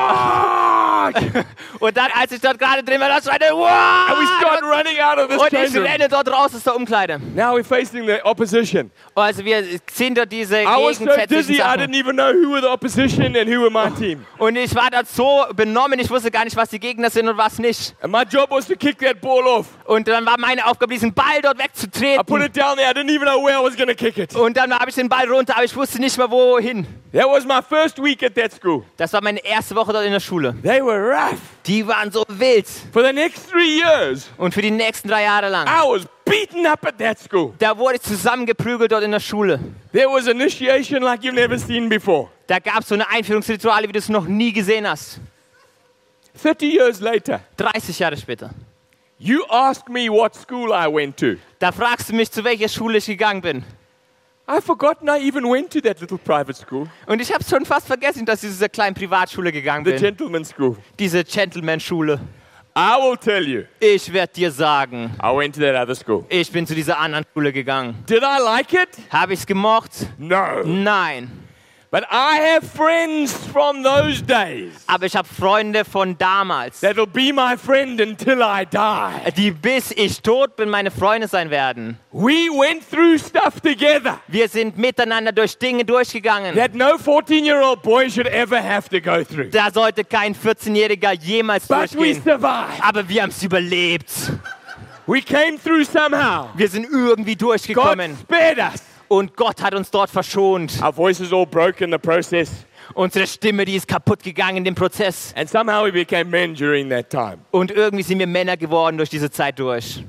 charge! Und dann, als ich dort gerade drin war, da schreit er, And we start wow! running out of this Und change ich room. renne dort raus aus der Umkleide. Now we're facing the opposition. Also wir sehen dort diese I was so gegensätzlichen dizzy, I didn't Sachen. even know who were the opposition and who were my team. Und ich war dort so benommen, ich wusste gar nicht, was die Gegner sind und was nicht. And my job was to kick that ball off. Und dann war meine Aufgabe, diesen Ball dort I put wegzutreten. it down there. I didn't even know where I was going to kick it. Und dann habe ich den Ball runter, aber ich wusste nicht mehr, wohin. That was my first week at that school. Das war meine erste Woche dort in der Schule. They were rough. Die waren so wild. For the next three years, Und für die nächsten drei Jahre lang. I was beaten up at that school. Da wurde ich zusammengeprügelt dort in der Schule. There was initiation like you've never seen before. Da gab es so eine Einführungsrituale, wie du es noch nie gesehen hast. thirty years later, dreißig Jahre später. you ask me what school I went to. Da fragst du mich, zu welcher Schule ich gegangen bin. I've forgotten I even went to that little private school, Und ich habe schon fast vergessen, dass ich zu dieser kleinen Privatschule gegangen the bin. gentleman's school. Diese Gentleman-Schule. I will tell you, Ich werde dir sagen, I went to that other school. ich bin zu dieser anderen Schule gegangen. Did I like it? Habe ich es gemocht? No. Nein. But I have friends from those days Aber ich habe Freunde von damals, that'll be my friend until I die. die bis ich tot bin, meine Freunde sein werden. We went through stuff together Wir sind miteinander durch Dinge durchgegangen. that no fourteen-year-old boy should ever have to go through. Da sollte kein vierzehnjähriger jemals But we durchgehen. survived. Aber wir haben es überlebt. We came through somehow. Wir sind irgendwie God durchgekommen. spared us. Und Gott hat uns dort verschont. Our voices all broke in the process, Unsere Stimme, die ist kaputt gegangen in dem Prozess. and somehow we became men during that time. Und irgendwie sind wir Männer geworden durch diese Zeit durch.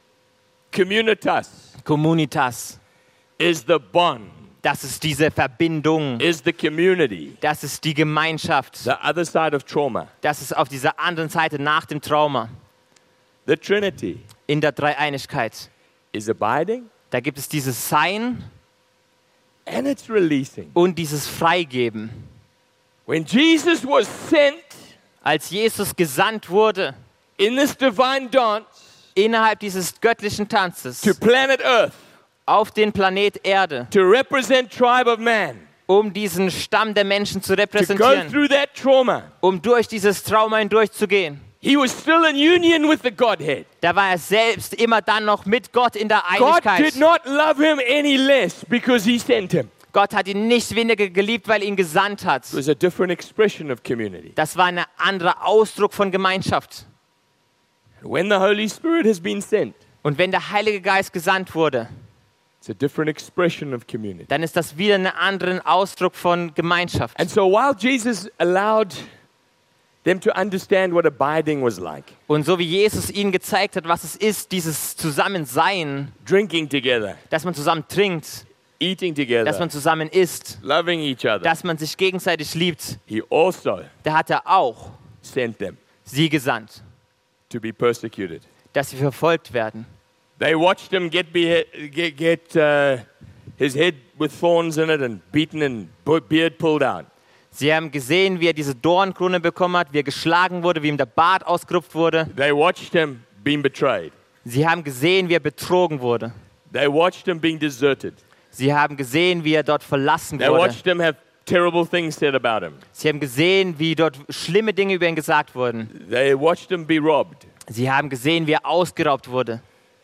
Communitas Communitas. is the bond, Das ist diese Verbindung. is the community, Das ist die Gemeinschaft. the other side of trauma. Das ist auf dieser anderen Seite nach dem Trauma. The Trinity In der Dreieinigkeit. is abiding Da gibt es dieses Sein and it's releasing. und dieses Freigeben. When Jesus was sent Als Jesus gesandt wurde, in this divine dance innerhalb dieses göttlichen Tanzes, to planet Earth auf den Planet Erde, to represent tribe of man, um diesen Stamm der Menschen zu to go repräsentieren, through that trauma, um durch dieses Trauma hindurchzugehen. he was still in union with the Godhead. Da war er selbst immer dann noch mit Gott in der God Einigkeit. did not love him any less because he sent him. Gott hat ihn nicht weniger geliebt, weil er ihn gesandt hat. It was a different expression of community. Das war ein anderer Ausdruck von Gemeinschaft. When the Holy Spirit has been sent, Und wenn der Heilige Geist gesandt wurde, it's a different expression of community. dann ist das wieder ein anderer Ausdruck von Gemeinschaft. And so while Jesus allowed them to understand what abiding was like, Und so wie Jesus ihnen gezeigt hat, was es ist, dieses Zusammensein, drinking together, dass man zusammen trinkt, eating dass together, man zusammen isst, loving each other, dass man sich gegenseitig liebt, he also da hat er auch sent them sie gesandt, to be persecuted. dass sie verfolgt werden. They watched him get, behe- get, get uh, his head with thorns in it and beaten and bu- beard pulled out. Sie haben gesehen, wie er diese Dornkrone bekommen hat, wie er geschlagen wurde, wie ihm der Bart ausgerupft wurde. They watched him being betrayed. Sie haben gesehen, wie er betrogen wurde. They watched him being deserted. Sie haben gesehen, wie er dort verlassen They wurde. watched him have terrible things said about him. Sie haben gesehen, wie dort schlimme Dinge über ihn gesagt wurden. They watched him be robbed. Sie haben gesehen, wie er ausgeraubt wurde.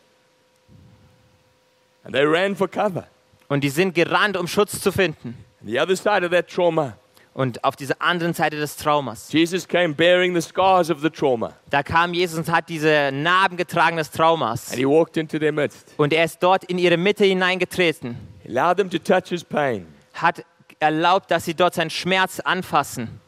And they ran for cover. Und die sind gerannt, um Schutz zu finden. On the other side of that trauma, Und auf dieser anderen Seite des Traumas, Jesus came bearing the scars of the trauma. da kam Jesus und hat diese Narben getragen des Traumas. And he walked into their midst. Und er ist dort in ihre Mitte hineingetreten. Allow them to touch his pain. Hat erlaubt, dass sie dort seinen Schmerz anfassen.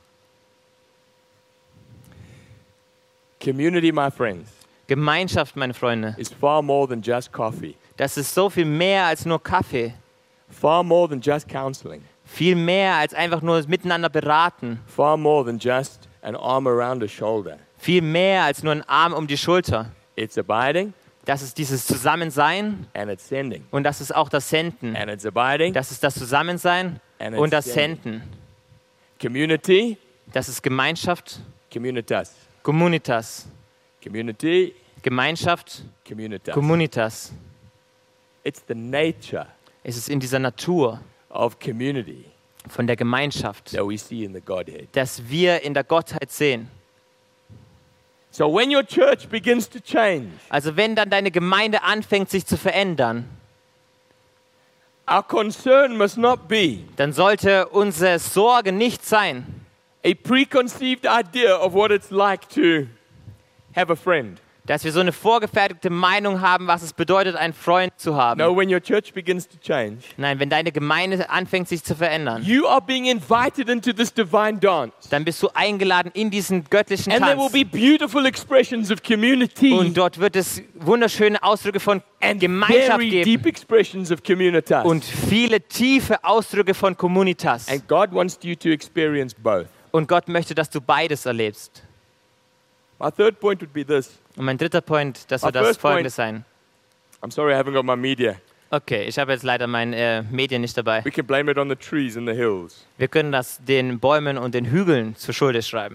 Community, my friends, Gemeinschaft, meine Freunde, is far more than just coffee. das ist so viel mehr als nur Kaffee. Far more than just counseling. Viel mehr als einfach nur miteinander beraten. Far more than just an arm around a shoulder. Viel mehr als nur ein Arm um die Schulter. It's abiding Das ist dieses Zusammensein and it's sending. und das ist auch das Senden. And it's abiding. Das ist das Zusammensein And und it's das sending. Senden. Community, Das ist Gemeinschaft, communitas. Communitas. Community, Gemeinschaft, communitas. Communitas. It's the nature Es ist in dieser Natur of community von der Gemeinschaft, that we see in the Godhead. dass wir in der Gottheit sehen. So when your church begins to change, Also wenn dann deine Gemeinde anfängt, sich zu verändern, our concern must not be dann sollte unsere Sorge nicht sein, a preconceived idea of what it's like to have a friend. dass wir so eine vorgefertigte Meinung haben, was es bedeutet, einen Freund zu haben. No, when your church begins to change, Nein, wenn deine Gemeinde anfängt, sich zu verändern, you are being invited into this divine dance. dann bist du eingeladen in diesen göttlichen And there will Tanz. be beautiful expressions of community Und dort wird es wunderschöne Ausdrücke von and Gemeinschaft very geben deep expressions of communitas. und viele tiefe Ausdrücke von Communitas. And God wants you to experience both. Und Gott möchte, dass du beides erlebst. My third point would be this. Und mein dritter Point, das My wird das first folgende point- sein. I'm sorry I haven't got my media. Okay, ich habe jetzt leider meine äh, Medien nicht dabei. We can blame it on the trees and the hills. Wir können das den Bäumen und den Hügeln zur Schuld schreiben.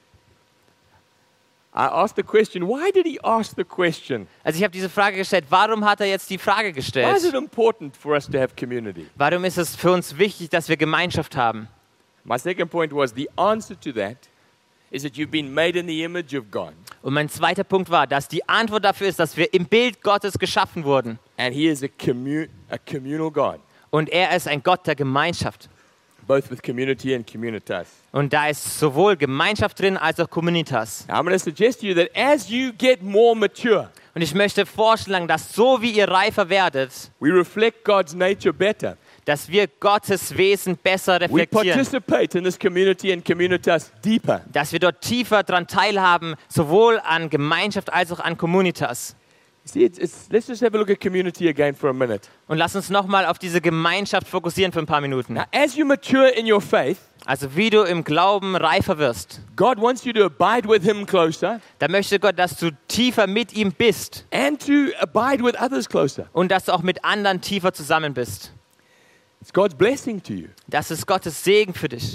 I asked the question, why did he ask the question? Also ich habe diese Frage gestellt, warum hat er jetzt die Frage Why is it gestellt? important for us to have community? Warum ist es für uns wichtig, dass wir Gemeinschaft haben? My second point was the answer to that is that you've been made in the image of God. Und mein zweiter Punkt war, dass die Antwort dafür ist, dass wir im Bild Gottes geschaffen wurden. And he is a, commu- a communal God, Und er ist ein Gott der Gemeinschaft. both with community and communitas. Und da ist sowohl Gemeinschaft drin als auch Communitas. Now, I'm going to suggest to you that as you get more mature, Und ich möchte vorschlagen, dass so wie ihr reifer werdet, we reflect God's nature better. dass wir Gottes Wesen besser We reflektieren. participate in this community and communitas deeper. Dass wir dort tiefer daran teilhaben, sowohl an Gemeinschaft als auch an Communitas. See, it's, it's, let's just have a look at community again for a minute. Und lass uns nochmal auf diese Gemeinschaft fokussieren für ein paar Minuten. Now, as you mature in your faith, Also wie du im Glauben reifer wirst, God wants you to abide with Him closer da möchte Gott, dass du tiefer mit ihm bist and to abide with others closer. und dass du auch mit anderen tiefer zusammen bist. It's God's blessing to you. Das ist Gottes Segen für dich.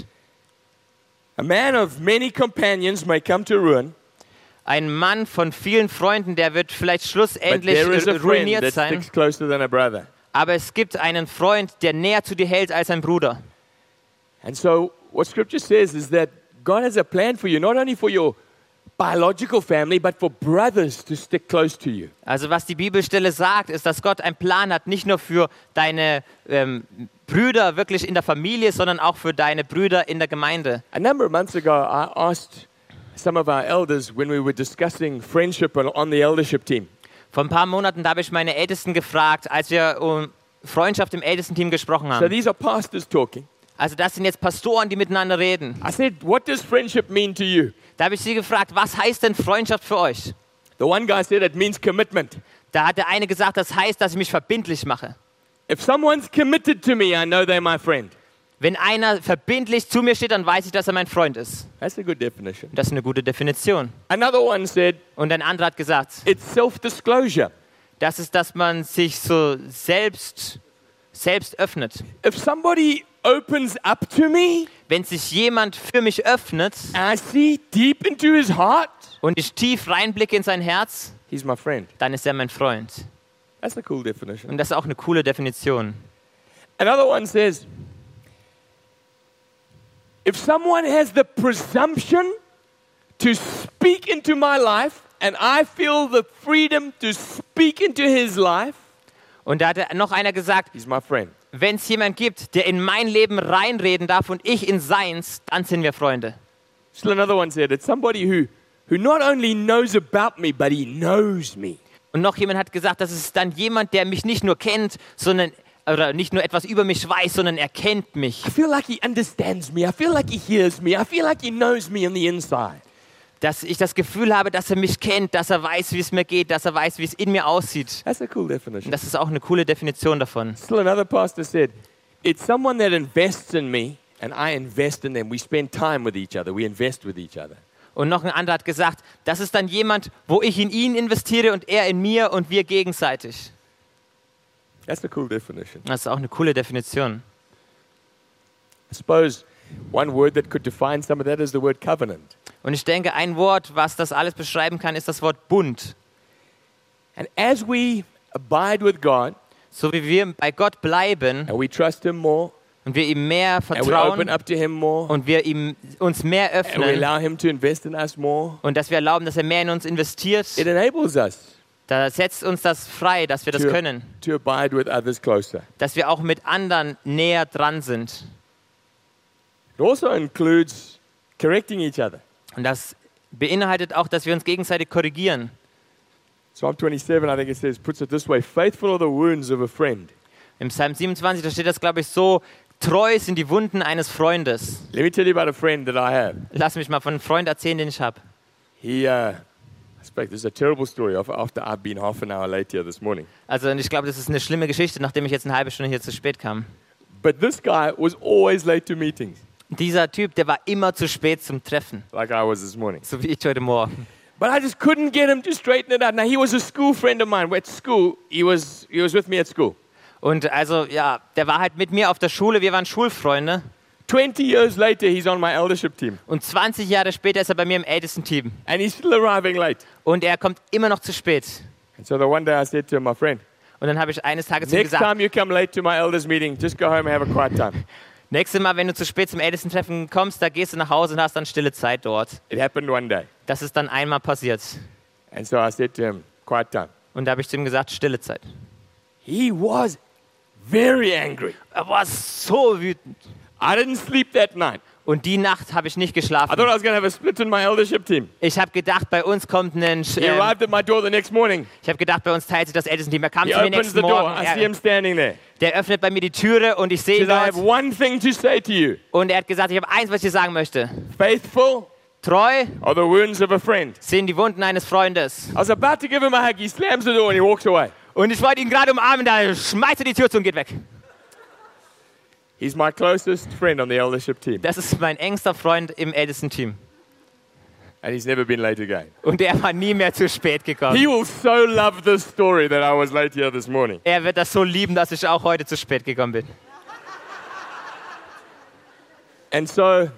A man of many companions may come to ruin, Ein Mann von vielen Freunden, der wird vielleicht but schlussendlich there is a friend ruiniert that sein. sticks closer than a brother. Aber es gibt einen Freund, der näher zu dir hält als ein Bruder. And so, what Scripture says is that God has a plan for you, not only for your biological family, but for brothers to stick close to you. Also was die Bibelstelle sagt, ist, dass Gott einen Plan hat, nicht nur für deine ähm, Brüder wirklich in der Familie, sondern auch für deine Brüder in der Gemeinde. A number of months ago, I asked some of our elders when we were discussing friendship on, on the eldership team. Vor ein paar Monaten da habe ich meine Ältesten gefragt, als wir um Freundschaft im Ältestenteam gesprochen So haben. these are pastors talking. Also das sind jetzt Pastoren, die miteinander reden. I said, what does friendship mean to you? Da habe ich sie gefragt, was heißt denn Freundschaft für euch? The one guy said it means commitment. Da hat der eine gesagt, das heißt, dass ich mich verbindlich mache. If someone's committed to me, I know they're my friend. Wenn einer verbindlich zu mir steht, dann weiß ich, dass er mein Freund ist. That's a good definition. Das ist eine gute Definition. Another one said, Und ein anderer hat gesagt, it's self-disclosure. das ist, dass man sich so selbst, selbst öffnet. If somebody opens up to me Wenn sich jemand für mich öffnet and I see deep into his heart, und ich tief reinblicke in sein Herz, he's my friend. dann ist er mein Freund. That's a cool definition. Und das ist auch eine coole Definition. Another one says, if someone has the presumption to speak into my life and I feel the freedom to speak into his life, Und da hat noch einer gesagt, he's my friend. wenn es jemand gibt, der in mein Leben reinreden darf und ich in seins, dann sind wir Freunde. Still another one said, it's somebody who, who not only knows about me, but he knows me. Und noch jemand hat gesagt, das ist dann jemand, der mich nicht nur kennt, sondern oder nicht nur etwas über mich weiß, sondern er kennt mich. I feel like he understands me. I feel like he hears me. I feel like he knows me on the inside. Dass ich das Gefühl habe, dass er mich kennt, dass er weiß, wie es mir geht, dass er weiß, wie es in mir aussieht. That's a cool definition. Und das ist auch eine coole Definition davon. Still another pastor said, it's someone that invests in me and I invest in them. We spend time with each other. We invest with each other. Und noch ein anderer hat gesagt, das ist dann jemand, wo ich in ihn investiere und er in mir und wir gegenseitig. That's a cool definition. Das ist auch eine coole Definition. I suppose one word that could define some of that is the word covenant. Und ich denke, ein Wort, was das alles beschreiben kann, ist das Wort Bund. And as we abide with God So wie wir bei Gott bleiben and we trust Him more und wir ihm mehr and we open vertrauen up to Him more und wir ihm uns mehr and we öffnen allow Him to invest in us more, und dass wir erlauben, dass er mehr in uns investiert, it enables us da setzt uns das frei, dass wir das to, können. to abide with others closer. Dass wir auch mit anderen näher dran sind. It also includes correcting each other. Und das beinhaltet auch, dass wir uns gegenseitig korrigieren. Psalm twenty-seven, I think it says, puts it this way, faithful are the wounds of a friend. Im Psalm siebenundzwanzig, da steht das, glaube ich, so, treu sind die Wunden eines Freundes. Let me tell you about a friend that I have. Lass mich mal von einem Freund erzählen, den ich habe. He, uh, I expect this is a terrible story after I've been half an hour late here this morning. Also und ich glaube, das ist eine schlimme Geschichte, nachdem ich jetzt eine halbe Stunde hier zu spät kam. But this guy was always late to meetings, Dieser Typ, der war immer zu spät zum Treffen, like I was this morning. so wie ich heute Morgen. But I just couldn't get him to straighten it out. Now, he was a school friend of mine. At school, he was, he was with me at school. Und also, ja, der war halt mit mir auf der Schule, wir waren Schulfreunde. twenty years later, he's on my eldership team. Und zwanzig Jahre später ist er bei mir im Ältesten-Team. And he's still arriving late. Und er kommt immer noch zu spät. And so the one day I said to him, my friend, Und dann habe ich eines Tages zu ihm next gesagt, time you come late to my elders meeting, just go home and have a quiet time. nächstes Mal, wenn du zu spät zum Ältestentreffen kommst, da gehst du nach Hause und hast dann stille Zeit dort. It happened one day. Das ist dann einmal passiert. And so I said to him, quiet time. Und da habe ich zu ihm gesagt, stille Zeit. He was very angry. Er war so wütend. I didn't sleep that night. Und die Nacht habe ich nicht I thought geschlafen. I was going to have a split in my eldership team. Ich habe gedacht, bei uns kommt ein... He Ähm, arrived at my door the next morning. ich habe gedacht, bei uns teilt sich das Ältestenteam. Er kam He zu mir opens nächsten the door. Morgen. I see Er, him standing there. der öffnet bei mir die Türe und ich sehe He ihn says, I have dort. one thing to say to you. Und er hat gesagt, ich habe eins, was ich dir sagen möchte. Faithful Treu are the wounds of a friend. sind die Wunden eines Freundes. I was about to give him a hug. He slams the door and he walks away. Und ich wollte ihn gerade umarmen, da schmeißt er die Tür zu und geht weg. He's my closest friend on the eldership team. Das ist mein engster Freund im Ältesten-Team. And he's never been late again. Und er war nie mehr zu spät gekommen. He will so love this story that I was late here this morning. Er wird das so lieben, dass ich auch heute zu spät gekommen bin. And so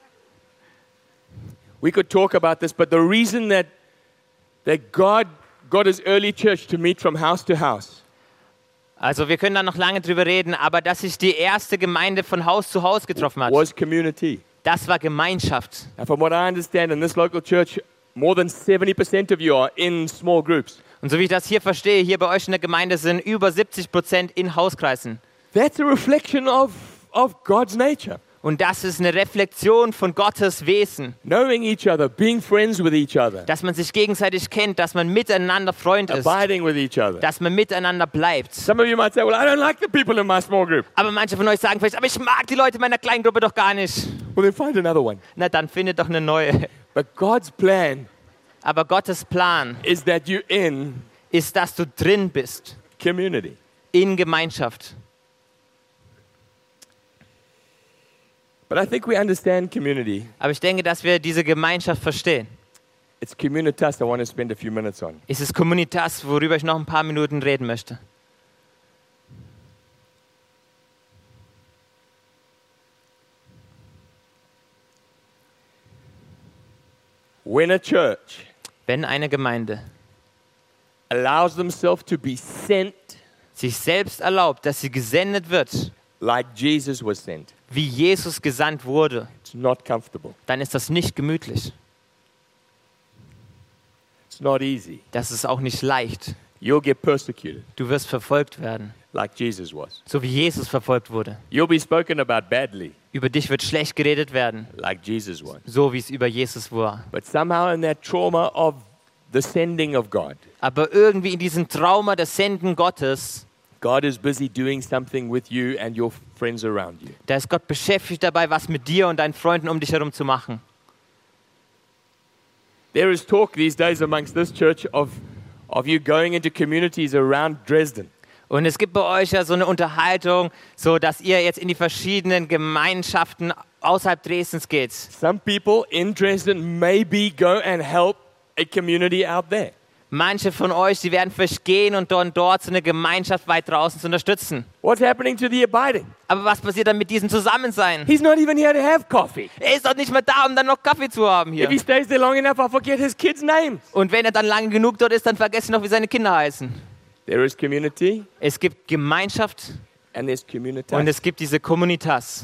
we could talk about this, but the reason that that God got his early church to meet from house to house Also wir können da noch lange drüber reden, aber dass sich die erste Gemeinde von Haus zu Haus getroffen hat, was community. das war Gemeinschaft. And from what I understand, in this local church, more than seventy percent of you are in small groups. Und so wie ich das hier verstehe, hier bei euch in der Gemeinde sind über siebzig Prozent in Hauskreisen. That's a reflection of, of God's nature. Und das ist eine Reflexion von Gottes Wesen. Knowing each other, being friends with each other, Dass man sich gegenseitig kennt, dass man miteinander Freund ist, abiding with each other. dass man miteinander bleibt. Some of you might say, well, I don't like the people in my small group. Aber manche von euch sagen vielleicht, aber ich mag die Leute in meiner kleinen Gruppe doch gar nicht. Well, then find another one. Na, dann findet doch eine neue. But God's plan Aber Gottes Plan is that you're in ist, dass du drin bist, community. in Gemeinschaft. But I think we understand community. Aber ich denke, dass wir diese Gemeinschaft verstehen. It's communitas I want to spend a few minutes on. Es ist Communitas, worüber ich noch ein paar Minuten reden möchte. When a church Wenn eine Gemeinde allows themselves to be sent sich selbst erlaubt, dass sie gesendet wird, like Jesus was sent, wie Jesus gesandt wurde, it's not comfortable. dann ist das nicht gemütlich. It's not easy. Das ist auch nicht leicht. You'll get persecuted Du wirst verfolgt werden, like Jesus was. so wie Jesus verfolgt wurde. You'll be spoken about badly Über dich wird schlecht geredet werden, like Jesus was. so wie es über Jesus war. But somehow in that trauma of the sending of God, Aber irgendwie in diesem Trauma des Senden Gottes God is busy doing something with you and your friends around you. Da ist Gott beschäftigt dabei, was mit dir und deinen Freunden um dich herum zu machen. There is talk these days amongst this church of, of you going into communities around Dresden. Und es gibt bei euch ja so eine Unterhaltung, so dass ihr jetzt in die verschiedenen Gemeinschaften außerhalb Dresdens geht. Some people in Dresden maybe go and help a community out there. Manche von euch, die werden vielleicht gehen und dort, dort so eine Gemeinschaft weit draußen zu unterstützen. What's happening to the abiding? Aber was passiert dann mit diesem Zusammensein? He's not even here to have coffee. Er ist doch nicht mehr da, um dann noch Kaffee zu haben If hier. he stays there long enough, I'll forget his kids' names. Und wenn er dann lange genug dort ist, dann vergesse ich noch, wie seine Kinder heißen. There is community Es gibt Gemeinschaft and there's community. und es gibt diese Communitas.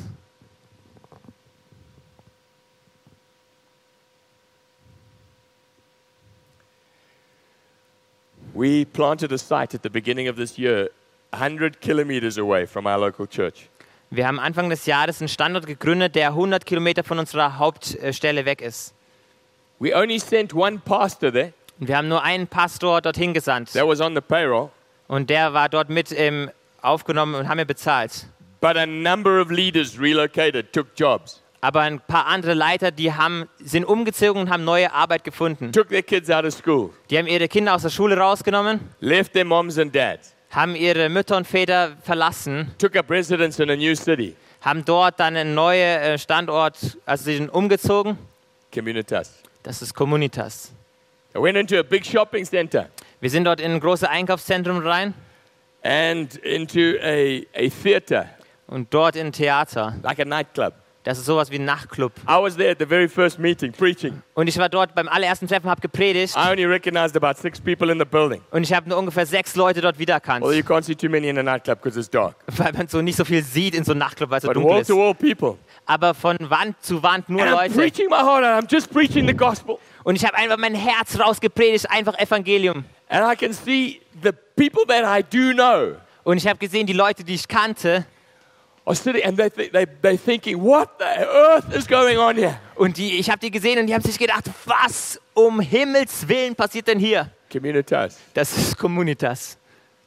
We planted a site at the beginning of this year, one hundred kilometers away from our local church. Wir haben Anfang des Jahres einen Standort gegründet, der hundert Kilometer von unserer Hauptstelle weg ist. We only sent one pastor there. Und wir haben nur einen Pastor dorthin gesandt. That was on the payroll. Und der war dort mit ähm, aufgenommen und haben wir bezahlt. But a number of leaders relocated, took jobs, Aber ein paar andere Leiter, die haben, sind umgezogen und haben neue Arbeit gefunden. took their kids out of school, Die haben ihre Kinder aus der Schule rausgenommen, left their moms and dads, haben ihre Mütter und Väter verlassen, took up residence in a new city. haben dort dann einen neuen äh, Standort, also sie sind umgezogen. Communitas. Das ist Communitas. I went into a big shopping center Wir sind dort in ein großes Einkaufszentrum rein and into a, a theater, und dort in ein Theater. like a nightclub. Das ist sowas wie ein Nachtclub. I was there at the very first meeting, preaching. Und ich war dort beim allerersten Treffen, habe gepredigt I only recognized about six people in the building. und ich habe nur ungefähr sechs Leute dort wiedererkannt. Well, you can't see too many in a nightclub because it's dark. Weil man so nicht so viel sieht in so einem Nachtclub, weil es so But dunkel wall ist. to wall people. Aber von Wand zu Wand nur And I'm Leute. preaching my heart out. I'm just preaching the gospel. Und ich habe einfach mein Herz rausgepredigt, einfach Evangelium. And I can see the people that I do know Und ich habe gesehen, die Leute, die ich kannte, are sitting and they th- they, they're thinking, what the earth is going on here? und die, ich habe die gesehen und die haben sich gedacht, was um Himmels Willen passiert denn hier? Communitas. Das ist Communitas.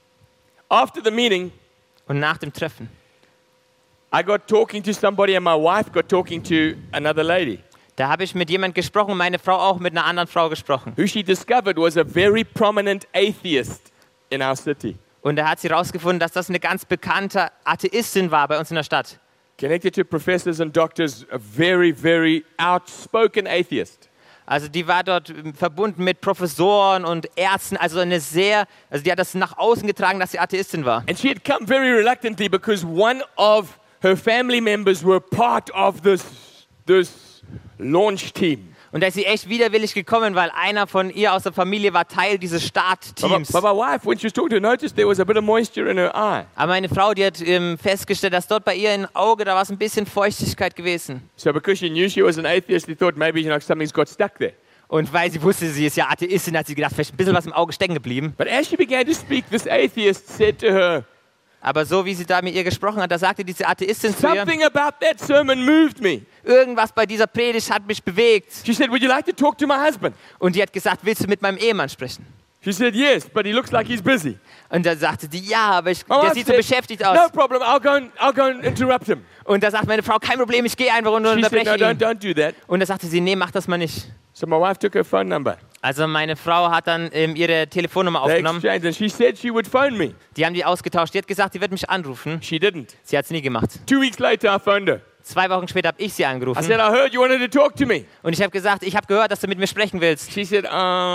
After the meeting, Und nach dem Treffen, I got talking to somebody and my wife got talking to another lady. da habe ich mit jemand gesprochen, meine Frau auch mit einer anderen Frau gesprochen. Who she discovered was a very prominent atheist in our city. Und da hat sie herausgefunden, dass das eine ganz bekannte Atheistin war bei uns in der Stadt. Connected to professors and doctors, a very, very outspoken atheist. Also die war dort ähm, verbunden mit Professoren und Ärzten, also eine sehr, also die hat das nach außen getragen, dass sie Atheistin war. And she had come very reluctantly because one of her family members were part of this, this launch team. Und da ist sie echt widerwillig gekommen, weil einer von ihr aus der Familie war Teil dieses But my, Startteams. but my wife, when she was talking to her, noticed there was a bit of moisture in her eye. Aber meine Frau, die hat ähm, festgestellt, dass dort bei ihr im Auge, da war es ein bisschen Feuchtigkeit gewesen. So because she knew she was an atheist, she thought maybe you know, something's got stuck there. Und weil sie wusste, sie ist ja Atheistin, hat sie gedacht, vielleicht ein bisschen was im Auge stecken geblieben. But as she began to speak, this atheist said to her, Aber so wie sie da mit ihr gesprochen hat, da sagte diese Atheistin zu ihr, something about that sermon moved me. irgendwas bei dieser Predigt hat mich bewegt. She said, would you like to talk to my husband? Und die hat gesagt, willst du mit meinem Ehemann sprechen? She said, yes, but he looks like he's busy. Und da sagte die, ja, aber ich, My der wife sieht so said, beschäftigt aus. no problem, I'll go and, I'll go and interrupt him. Und da sagt meine Frau, kein Problem, ich gehe einfach und She said, unterbreche no, don't, ihn. don't do that. Und da sagte sie, nee, mach das mal nicht. So my wife took her phone number. Also meine Frau hat dann ähm, ihre Telefonnummer They aufgenommen. exchanged, and she said she would phone me. Die haben die ausgetauscht. Die hat gesagt, sie wird mich anrufen. She didn't. Sie hat es nie gemacht. Two weeks later, I phoned her. Zwei Wochen später habe ich sie I angerufen. said, I heard you wanted to talk to me. Und ich habe gesagt, ich habe gehört, dass du mit mir sprechen willst. She said, uh,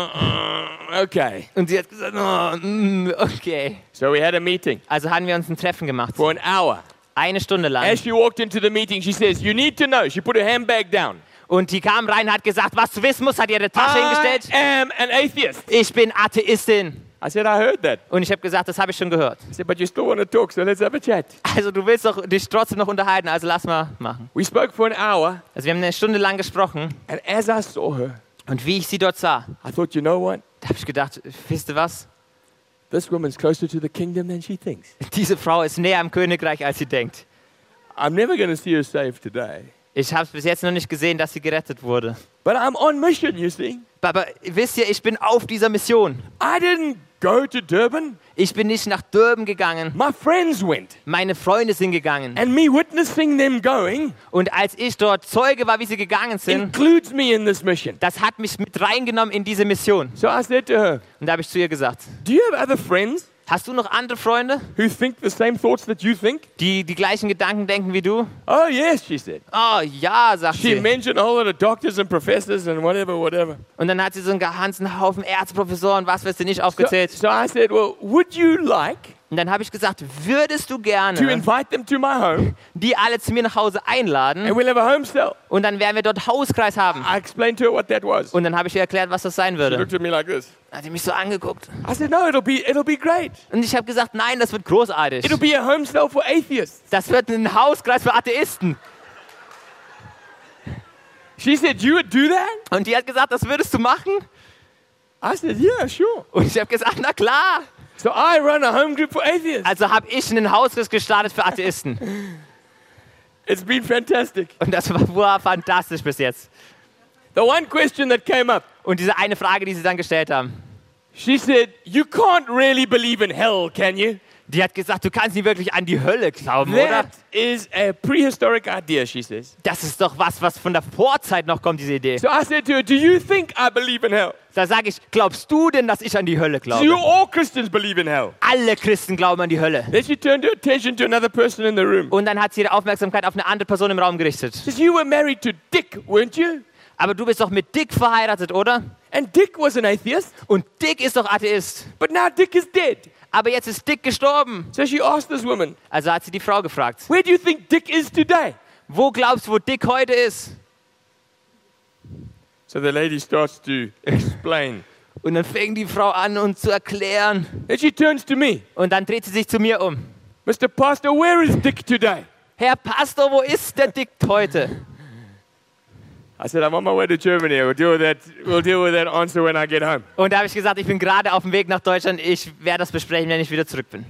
uh, okay. Und sie hat gesagt, oh, mm, okay. So we had a meeting Also haben wir uns ein Treffen gemacht. for an hour. Eine Stunde lang. As she walked into the meeting, she says, you need to know. She put her handbag down. Und die kam rein und hat gesagt, was du wissen musst, hat ihre Tasche I hingestellt. am an atheist. Ich bin Atheistin. I said, I heard that. Und ich habe gesagt, das habe ich schon gehört. I said, but you still want to talk, so let's have a chat. Also du willst doch dich trotzdem noch unterhalten, also lass mal machen. We spoke for an hour, Also wir haben eine Stunde lang gesprochen. and as I saw her, Und wie ich sie dort sah, I thought, you know what? da habe ich gedacht, wisst ihr was? This woman's closer to the kingdom than she thinks. Diese Frau ist näher am Königreich, als sie denkt. I'm never going to see her saved today. Ich habe es bis jetzt noch nicht gesehen, dass sie gerettet wurde. But I'm on mission, you see. Aber wisst ihr, ich bin auf dieser Mission. I didn't go to Durban. Ich bin nicht nach Durban gegangen. My friends went. Meine Freunde sind gegangen. And me witnessing them going Und als ich dort Zeuge war, wie sie gegangen sind, includes me in this mission. das hat mich mit reingenommen in diese Mission. So I said to her, Und da habe ich zu ihr gesagt, do you have other friends hast du noch andere Freunde, who think the same thoughts that you think? die die gleichen Gedanken denken wie du? Oh, yes, she said. Oh ja, sagt She sie. mentioned a whole lot of doctors and professors and whatever, whatever. Und dann hat sie so einen ganzen Haufen Ärzteprofessoren, was wirst du nicht So, aufgezählt. so I said, well, would you like Und dann habe ich gesagt, würdest du to gerne invite them to my home die alle zu mir nach Hause einladen and we'll have a home cell? und dann werden wir dort Hauskreis haben. I explained to her what that was. Und dann habe ich ihr erklärt, was das sein She würde. looked at me like this. Dann hat sie mich so angeguckt. I said, no, it'll be, it'll be great. Und ich habe gesagt, nein, das wird großartig. It'll be a home cell for atheists. Das wird ein Hauskreis für Atheisten. She said, you would do that? Und die hat gesagt, das würdest du machen? I said, yeah, sure. Und ich habe gesagt, na klar. So I run a home group for atheists. Also habe ich einen Hauskreis gestartet für Atheisten. It's been fantastic. Und das war, war fantastisch bis jetzt. The one question that came up, Und diese eine Frage, die sie dann gestellt haben, she said, you can't really believe in hell, can you? die hat gesagt, du kannst nicht wirklich an die Hölle glauben, oder? That is a prehistoric idea, she says. Das ist doch was, was von der Vorzeit noch kommt, diese Idee. So I said to her, do you think I believe in hell? Da sage ich, glaubst du denn, dass ich an die Hölle Do you glaube? all Christians believe in hell? Alle Christen glauben an die Hölle. Then she turned her attention to another person in the room. Und dann hat sie ihre Aufmerksamkeit auf eine andere Person im Raum gerichtet. She says, you were married to Dick, weren't you? Aber du bist doch mit Dick verheiratet, oder? And Dick was an atheist, Und Dick ist doch Atheist. but now Dick is dead. Aber jetzt ist Dick gestorben. So she asked this woman, Also hat sie die Frau gefragt, where do you think Dick is today? wo glaubst du, wo Dick heute ist? So the lady starts to explain. Und dann fängt die Frau an, uns zu erklären. Then she turns to me. Und dann dreht sie sich zu mir um. Mister Pastor, where is Dick today? Herr Pastor, wo ist der Dick heute? I said, I'm on my way to Germany. We'll deal with that, we'll deal with that answer when I get home. Und da habe ich gesagt, ich bin gerade auf dem Weg nach Deutschland. Ich werde das besprechen, wenn ich wieder zurück bin.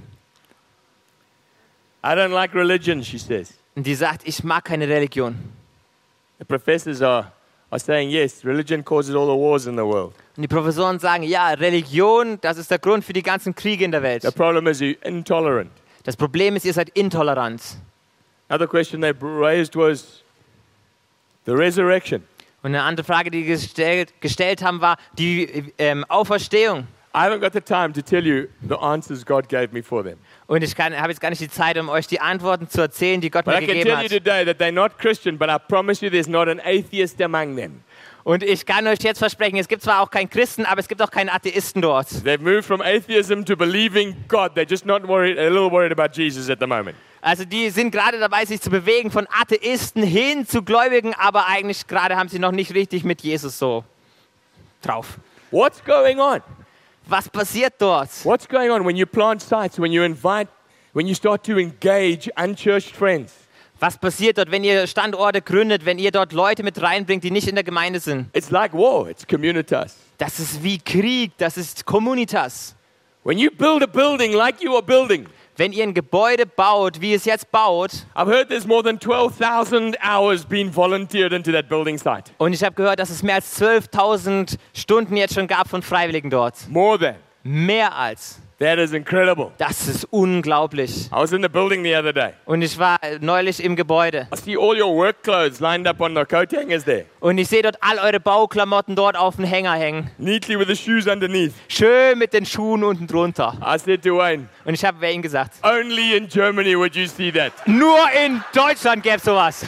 I don't like religion, she says. Und die sagt, ich mag keine Religion. The professors are, are saying, yes, religion causes all the wars in the world. Und die Professoren sagen, ja, Religion, das ist der Grund für die ganzen Kriege in der Welt. The problem is you're intolerant. Das Problem ist, ihr seid intolerant. Another question they raised was the resurrection. Und eine andere Frage, die die gestellt, gestellt haben, war die ähm, Auferstehung. I haven't got the time to tell you the answers God gave me for them. Und ich habe jetzt gar nicht die Zeit, um euch die Antworten zu erzählen, die Gott But mir I can gegeben tell you hat. today that they're not Christian, but I promise you there's not an atheist among them. Und ich kann euch jetzt versprechen, es gibt zwar auch keinen Christen, aber es gibt auch keinen Atheisten dort. They've moved from atheism to believing God. They're just not worried, a little worried about Jesus at the moment. Also die sind gerade dabei, sich zu bewegen von Atheisten hin zu Gläubigen, aber eigentlich gerade haben sie noch nicht richtig mit Jesus so drauf. What's going on? Was passiert dort? What's going on when you plant sites, when you invite, when you start to engage unchurched friends? Was passiert dort, wenn ihr Standorte gründet, wenn ihr dort Leute mit reinbringt, die nicht in der Gemeinde sind? It's like war, it's communitas. Das ist wie Krieg, das ist Communitas. When you build a building like you are building, Wenn ihr ein Gebäude baut, wie es jetzt baut, I've heard there's more than twelve thousand hours being volunteered into that building site. und ich habe gehört, dass es mehr als zwölftausend Stunden jetzt schon gab von Freiwilligen dort. More than. Mehr als. That is incredible. Das ist unglaublich. I was in the building the other day. Und ich war neulich im Gebäude. I see all your work clothes lined up on the coat hangers there, Und ich sehe dort all eure Bauklamotten dort auf dem Hänger hängen. neatly with the shoes underneath. Schön mit den Schuhen unten drunter. I said to Wayne, Und ich habe Wayne gesagt, only in Germany would you see that. nur in Deutschland gäbe es sowas.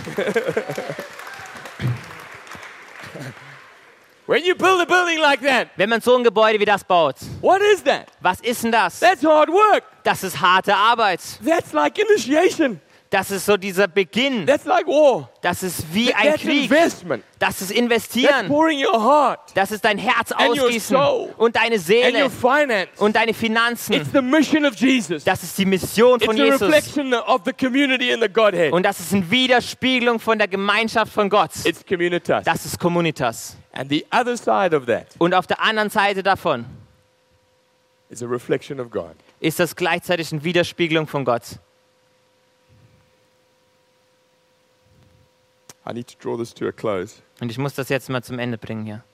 When you build a building like that, Wenn man so ein Gebäude wie das baut, what is that? was ist denn das? That's hard work. Das ist harte Arbeit. That's like initiation. Das ist so dieser Beginn. That's like war. Das ist wie ein That's Krieg. investment. Das ist That's Investieren. pouring your heart Das ist dein Herz And your ausgießen soul. und deine and Seele your finance. und deine It's Finanzen. the mission of Jesus. Das ist die Mission It's von a Jesus. reflection of the community in the Godhead. Und das ist eine Widerspiegelung von der Gemeinschaft von Gott. It's communitas. Das ist Communitas. And the other side of that Und auf der anderen Seite davon is a reflection of God. ist das gleichzeitig eine Widerspiegelung von Gott. I need to draw this to a close. Und ich muss das jetzt mal zum Ende bringen hier.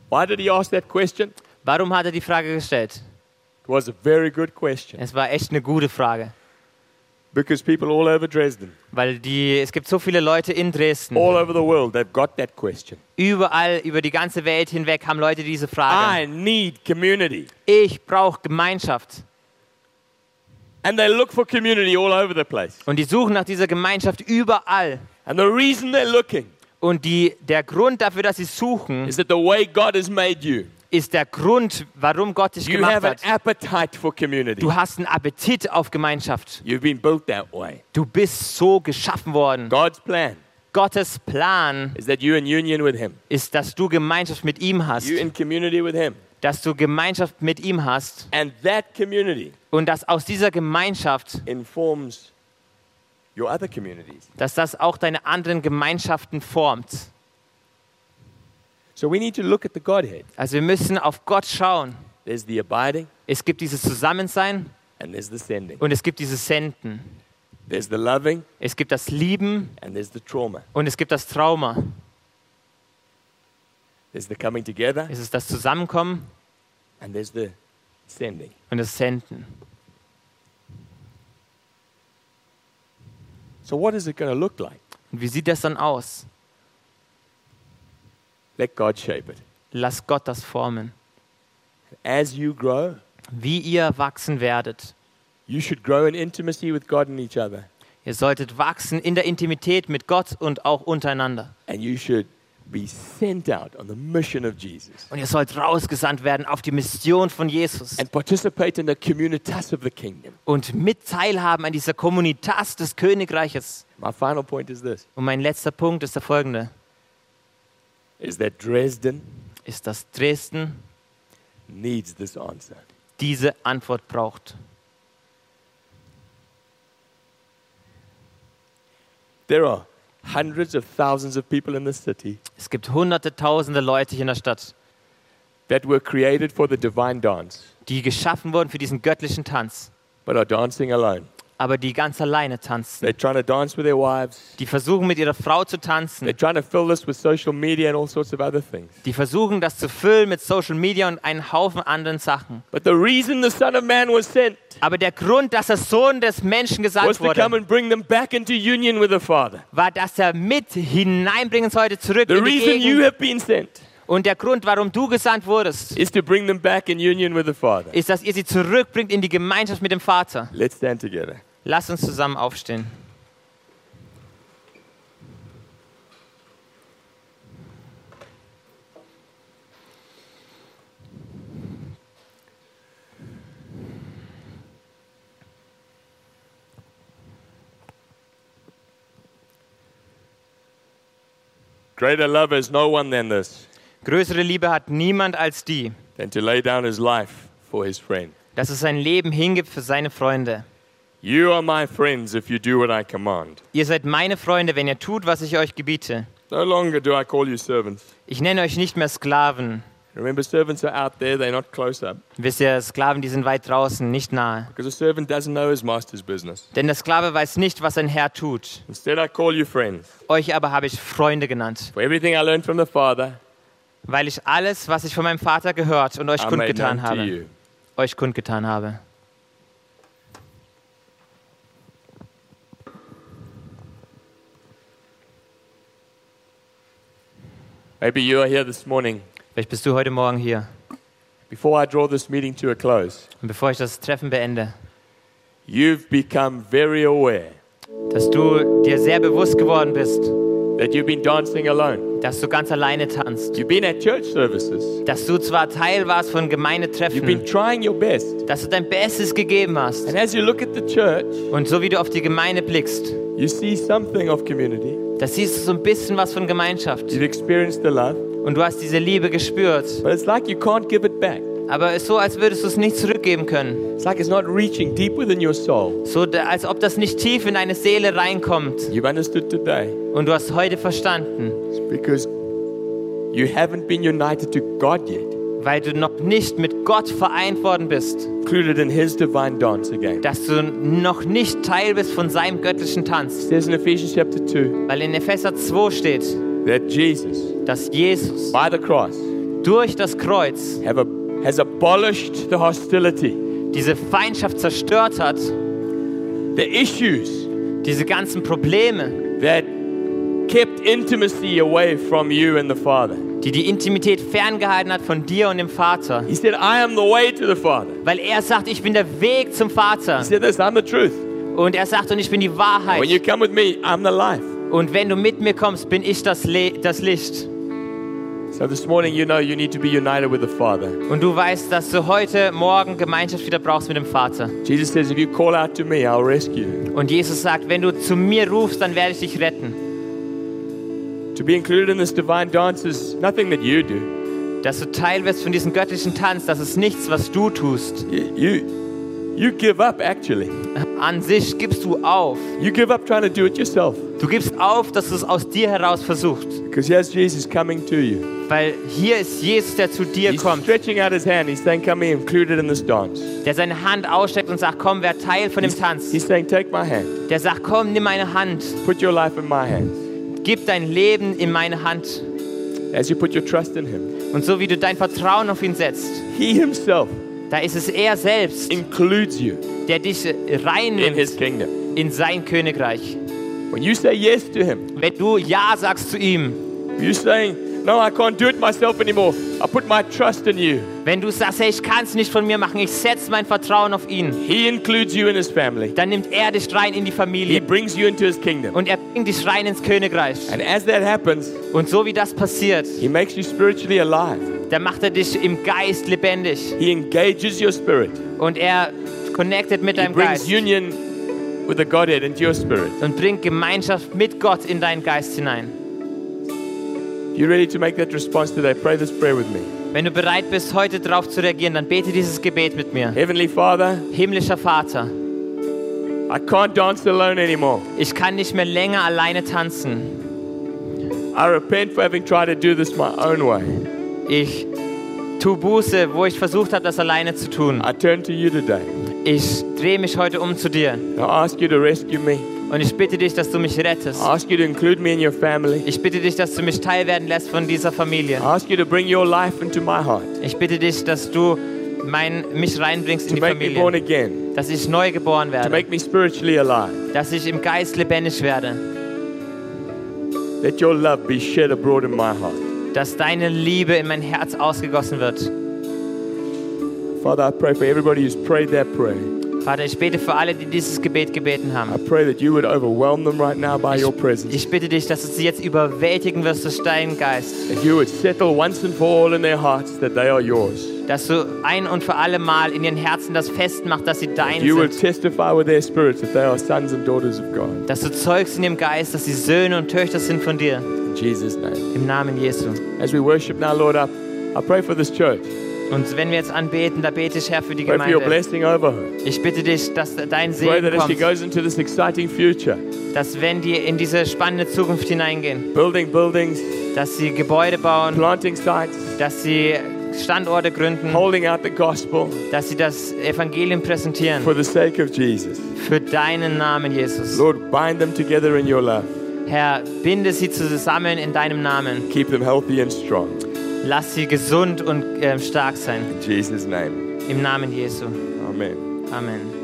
Why did he ask that question? Warum hat er die Frage gestellt? It was a very good question. Es war echt eine gute Frage. Because people all over Dresden, Weil die, es gibt so viele Leute in Dresden. all over the world, they've got that question. Überall, über die ganze Welt hinweg haben Leute diese Frage. I need community. Ich brauche Gemeinschaft. And they look for community all over the place. Und die suchen nach dieser Gemeinschaft überall. And the reason they're looking Und die, der Grund dafür, dass sie suchen, is that the way God has made you, ist der Grund, warum Gott dich you gemacht have an hat. appetite for community. Du hast einen Appetit auf Gemeinschaft. You've been built that way. Du bist so geschaffen worden. God's plan Gottes Plan is that you're in union with Him. ist, dass du Gemeinschaft mit ihm hast. You're in community with Him. Dass du Gemeinschaft mit ihm hast. And that community Und dass aus dieser Gemeinschaft, informs your other communities. dass das auch deine anderen Gemeinschaften formt. So we need to look at the Godhead. Also wir müssen auf Gott schauen. There's the abiding Es gibt dieses Zusammensein and there's the sending. und es gibt dieses Senden. There's the loving Es gibt das Lieben and there's the trauma. und es gibt das Trauma. There's the coming together Es ist das Zusammenkommen and there's the sending. und das Senden. So what is it going to look like? Und wie sieht das dann aus? Let God shape it. Lass Gott das formen. As you grow, Wie ihr wachsen werdet. you should grow in intimacy with God and each other. Ihr solltet wachsen in der Intimität mit Gott und auch untereinander. And you should be sent out on the mission of Jesus. Und ihr sollt rausgesandt werden auf die Mission von Jesus. And participate in the communitas of the kingdom. Und mit teilhaben an dieser Communitas des Königreiches. My final point is this, Und mein letzter Punkt ist der folgende. is that Dresden Ist, dass Dresden needs this answer. diese Antwort braucht. There are hundreds of thousands of people in this city Es gibt hunderte, tausende Leute hier in der Stadt, that were created for the divine dance, die geschaffen wurden für diesen göttlichen Tanz, but are dancing alone. aber die ganz alleine tanzen. They're trying to dance with their wives. Die versuchen mit ihrer Frau zu They're tanzen. trying to fill this with social media and all sorts of other things. Die versuchen das zu füllen mit Social Media und einen Haufen anderen Sachen. But the reason the Son of Man was sent Aber der Grund, dass der Sohn des Menschen was gesandt to come wurde, and bring them back into union with the Father. war, dass er mit hineinbringen sollte zurück The in die reason you Gegend. have been sent Und der Grund, warum du gesandt wurdest, is to bring them back in union with the Father. ist, dass ihr sie zurückbringt in die Gemeinschaft mit dem Vater. Let's stand together. Lass uns zusammen aufstehen. Greater love is no one than this, Größere Liebe hat niemand als die, than to lay down his life for his friend. dass er sein Leben hingibt für seine Freunde. You are my friends if you do what I command. Ihr seid meine Freunde, wenn ihr tut, was ich euch gebiete. No longer do I call you servants. Ich nenne euch nicht mehr Sklaven. Remember, servants are out there, they're not close up. Wisst ihr, Sklaven, die sind weit draußen, nicht nahe. Because a servant doesn't know his master's business. Denn der Sklave weiß nicht, was sein Herr tut. Instead, I call you friends. Euch aber habe ich Freunde genannt, For everything I learned from the Father, weil ich alles, was ich von meinem Vater gehört und euch I made kundgetan known to habe, you. euch kundgetan habe. Maybe you are here this morning. Vielleicht bist du heute Morgen hier. Before I draw this meeting to a close, Und bevor ich das Treffen beende, you've become very aware dass du dir sehr bewusst geworden bist, that you've been dancing alone. dass du ganz alleine tanzt. You've been at church services. Dass du zwar Teil warst von You've been Gemeindetreffen, trying your best. dass du dein Bestes gegeben hast. And as you look at the church, Und so wie du auf die Gemeinde blickst, you see something of community. da siehst du so ein bisschen was von Gemeinschaft. You've experienced the love. Und du hast diese Liebe gespürt. But it's like you can't give it back. Aber es ist so, als würdest du es nicht zurückgeben können. It's like it's not reaching deep within your soul. So, da- als ob das nicht tief in deine Seele reinkommt. You've understood today. Und du hast heute verstanden, It's because you haven't been united to God yet, weil du noch nicht mit Gott vereint worden bist, included in His divine dance again. dass du noch nicht Teil bist von seinem göttlichen It Tanz. says in Ephesians chapter two Weil in Epheser zwei steht, that Jesus, dass Jesus by the cross, durch das Kreuz have a, has abolished the hostility, diese Feindschaft zerstört hat, the issues diese ganzen Probleme, that kept intimacy away from you and the Father. die die Intimität ferngehalten hat von dir und dem Vater. He said, I am the way to the Father. Weil er sagt, ich bin der Weg zum Vater. He said this, I'm the truth. Und er sagt, und ich bin die Wahrheit. When you come with me, I'm the life. Und wenn du mit mir kommst, bin ich das, Le- das Licht. So this morning, you know you need to be united with the Father. Und du weißt, dass du heute Morgen Gemeinschaft wieder brauchst mit dem Vater. Jesus says, if you call out to me, I'll rescue you. Und Jesus sagt, wenn du zu mir rufst, dann werde ich dich retten. To be included in this divine dance is nothing that you do. Dass du Teil wirst von diesem göttlichen Tanz, das ist nichts, was du tust. You, you, you give up, actually. An sich gibst du auf. You give up trying to do it yourself. Du gibst auf, dass du es aus dir heraus versuchst. Because here's Jesus coming to you. Weil hier ist Jesus, der zu dir He's kommt. stretching out his hand. He's saying, come here, included in this dance. Der seine Hand ausstreckt und sagt, komm, wer Teil von dem Tanz. He's saying, take my hand. Der sagt, komm, nimm meine Hand. Put your life in my hands. Gib dein Leben in meine Hand. As you put your trust in him. Und so wie du dein Vertrauen auf ihn setzt, He himself da ist es er selbst, includes you der dich in reinnimmt his kingdom. in sein Königreich. When you say yes to him, Wenn du Ja sagst zu ihm, you're saying, no, I can't do it myself anymore. I put my trust in you. wenn du sagst, hey, ich kann es nicht von mir machen, ich setze mein Vertrauen auf ihn, He includes you in his family. dann nimmt er dich rein in die He Familie brings you into his kingdom. und er bringt dich rein ins Königreich. And as that happens, Und so wie das passiert, he makes you spiritually alive. dann macht er dich im Geist lebendig He engages your spirit. und er connected mit He deinem brings Geist union with the Godhead into your spirit. und bringt Gemeinschaft mit Gott in deinen Geist hinein. If you're ready to make that response today, pray this prayer with me. Wenn du bereit bist, heute darauf zu reagieren, dann bete dieses Gebet mit mir. Heavenly Father, Himmlischer Vater, I can't dance alone anymore. ich kann nicht mehr länger alleine tanzen. I repent for having tried to do this my own way. Ich tu Buße, wo ich versucht habe, das alleine zu tun. I turn to you today. Ich drehe mich heute um zu dir I ask you to rescue me. und ich bitte dich, dass du mich rettest. I ask you to include me in your family. Ich bitte dich, dass du mich teilwerden lässt von dieser Familie. I ask you to bring your life into my heart. Ich bitte dich, dass du mein, mich reinbringst in To die make me born Familie, again. dass ich neu geboren To werde, make me spiritually alive. dass ich im Geist lebendig werde, Let your love be shed abroad in my heart. dass deine Liebe in mein Herz ausgegossen wird. Father, I pray for everybody who's prayed that prayer. Vater, ich bete für alle, die dieses Gebet gebeten haben. I pray that you would overwhelm them right now by your presence. Ich bitte dich, dass du sie jetzt überwältigen wirst durch deinen Geist. That you would settle once and for all in their hearts that they are yours. Dass du ein und für alle Mal in ihren Herzen das festmachst, dass sie dein You will sind. testify with their spirits that they are sons and daughters of God. Dass du zeugst in ihrem Geist, dass sie Söhne und Töchter sind von dir. In Jesus' name. Im Namen Jesu. As we worship now, Lord, I, I pray for this church. Und wenn wir jetzt anbeten, da bete ich, Herr, für die Pray for your Gemeinde. blessing over her. Ich bitte dich, dass dein Pray Segen that as she kommt. goes into this exciting future, Dass wenn die in diese spannende Zukunft hineingehen, building buildings, dass sie Gebäude bauen, planting sites, dass sie Standorte gründen, holding out the gospel dass sie das Evangelium präsentieren. for the sake of Jesus. Für deinen Namen, Jesus. Lord, bind them together in your love. Herr, binde sie zusammen in deinem Namen. Keep them healthy and strong. Lass sie gesund und äh, stark sein. In Jesus' name. Im Namen Jesu. Amen. Amen.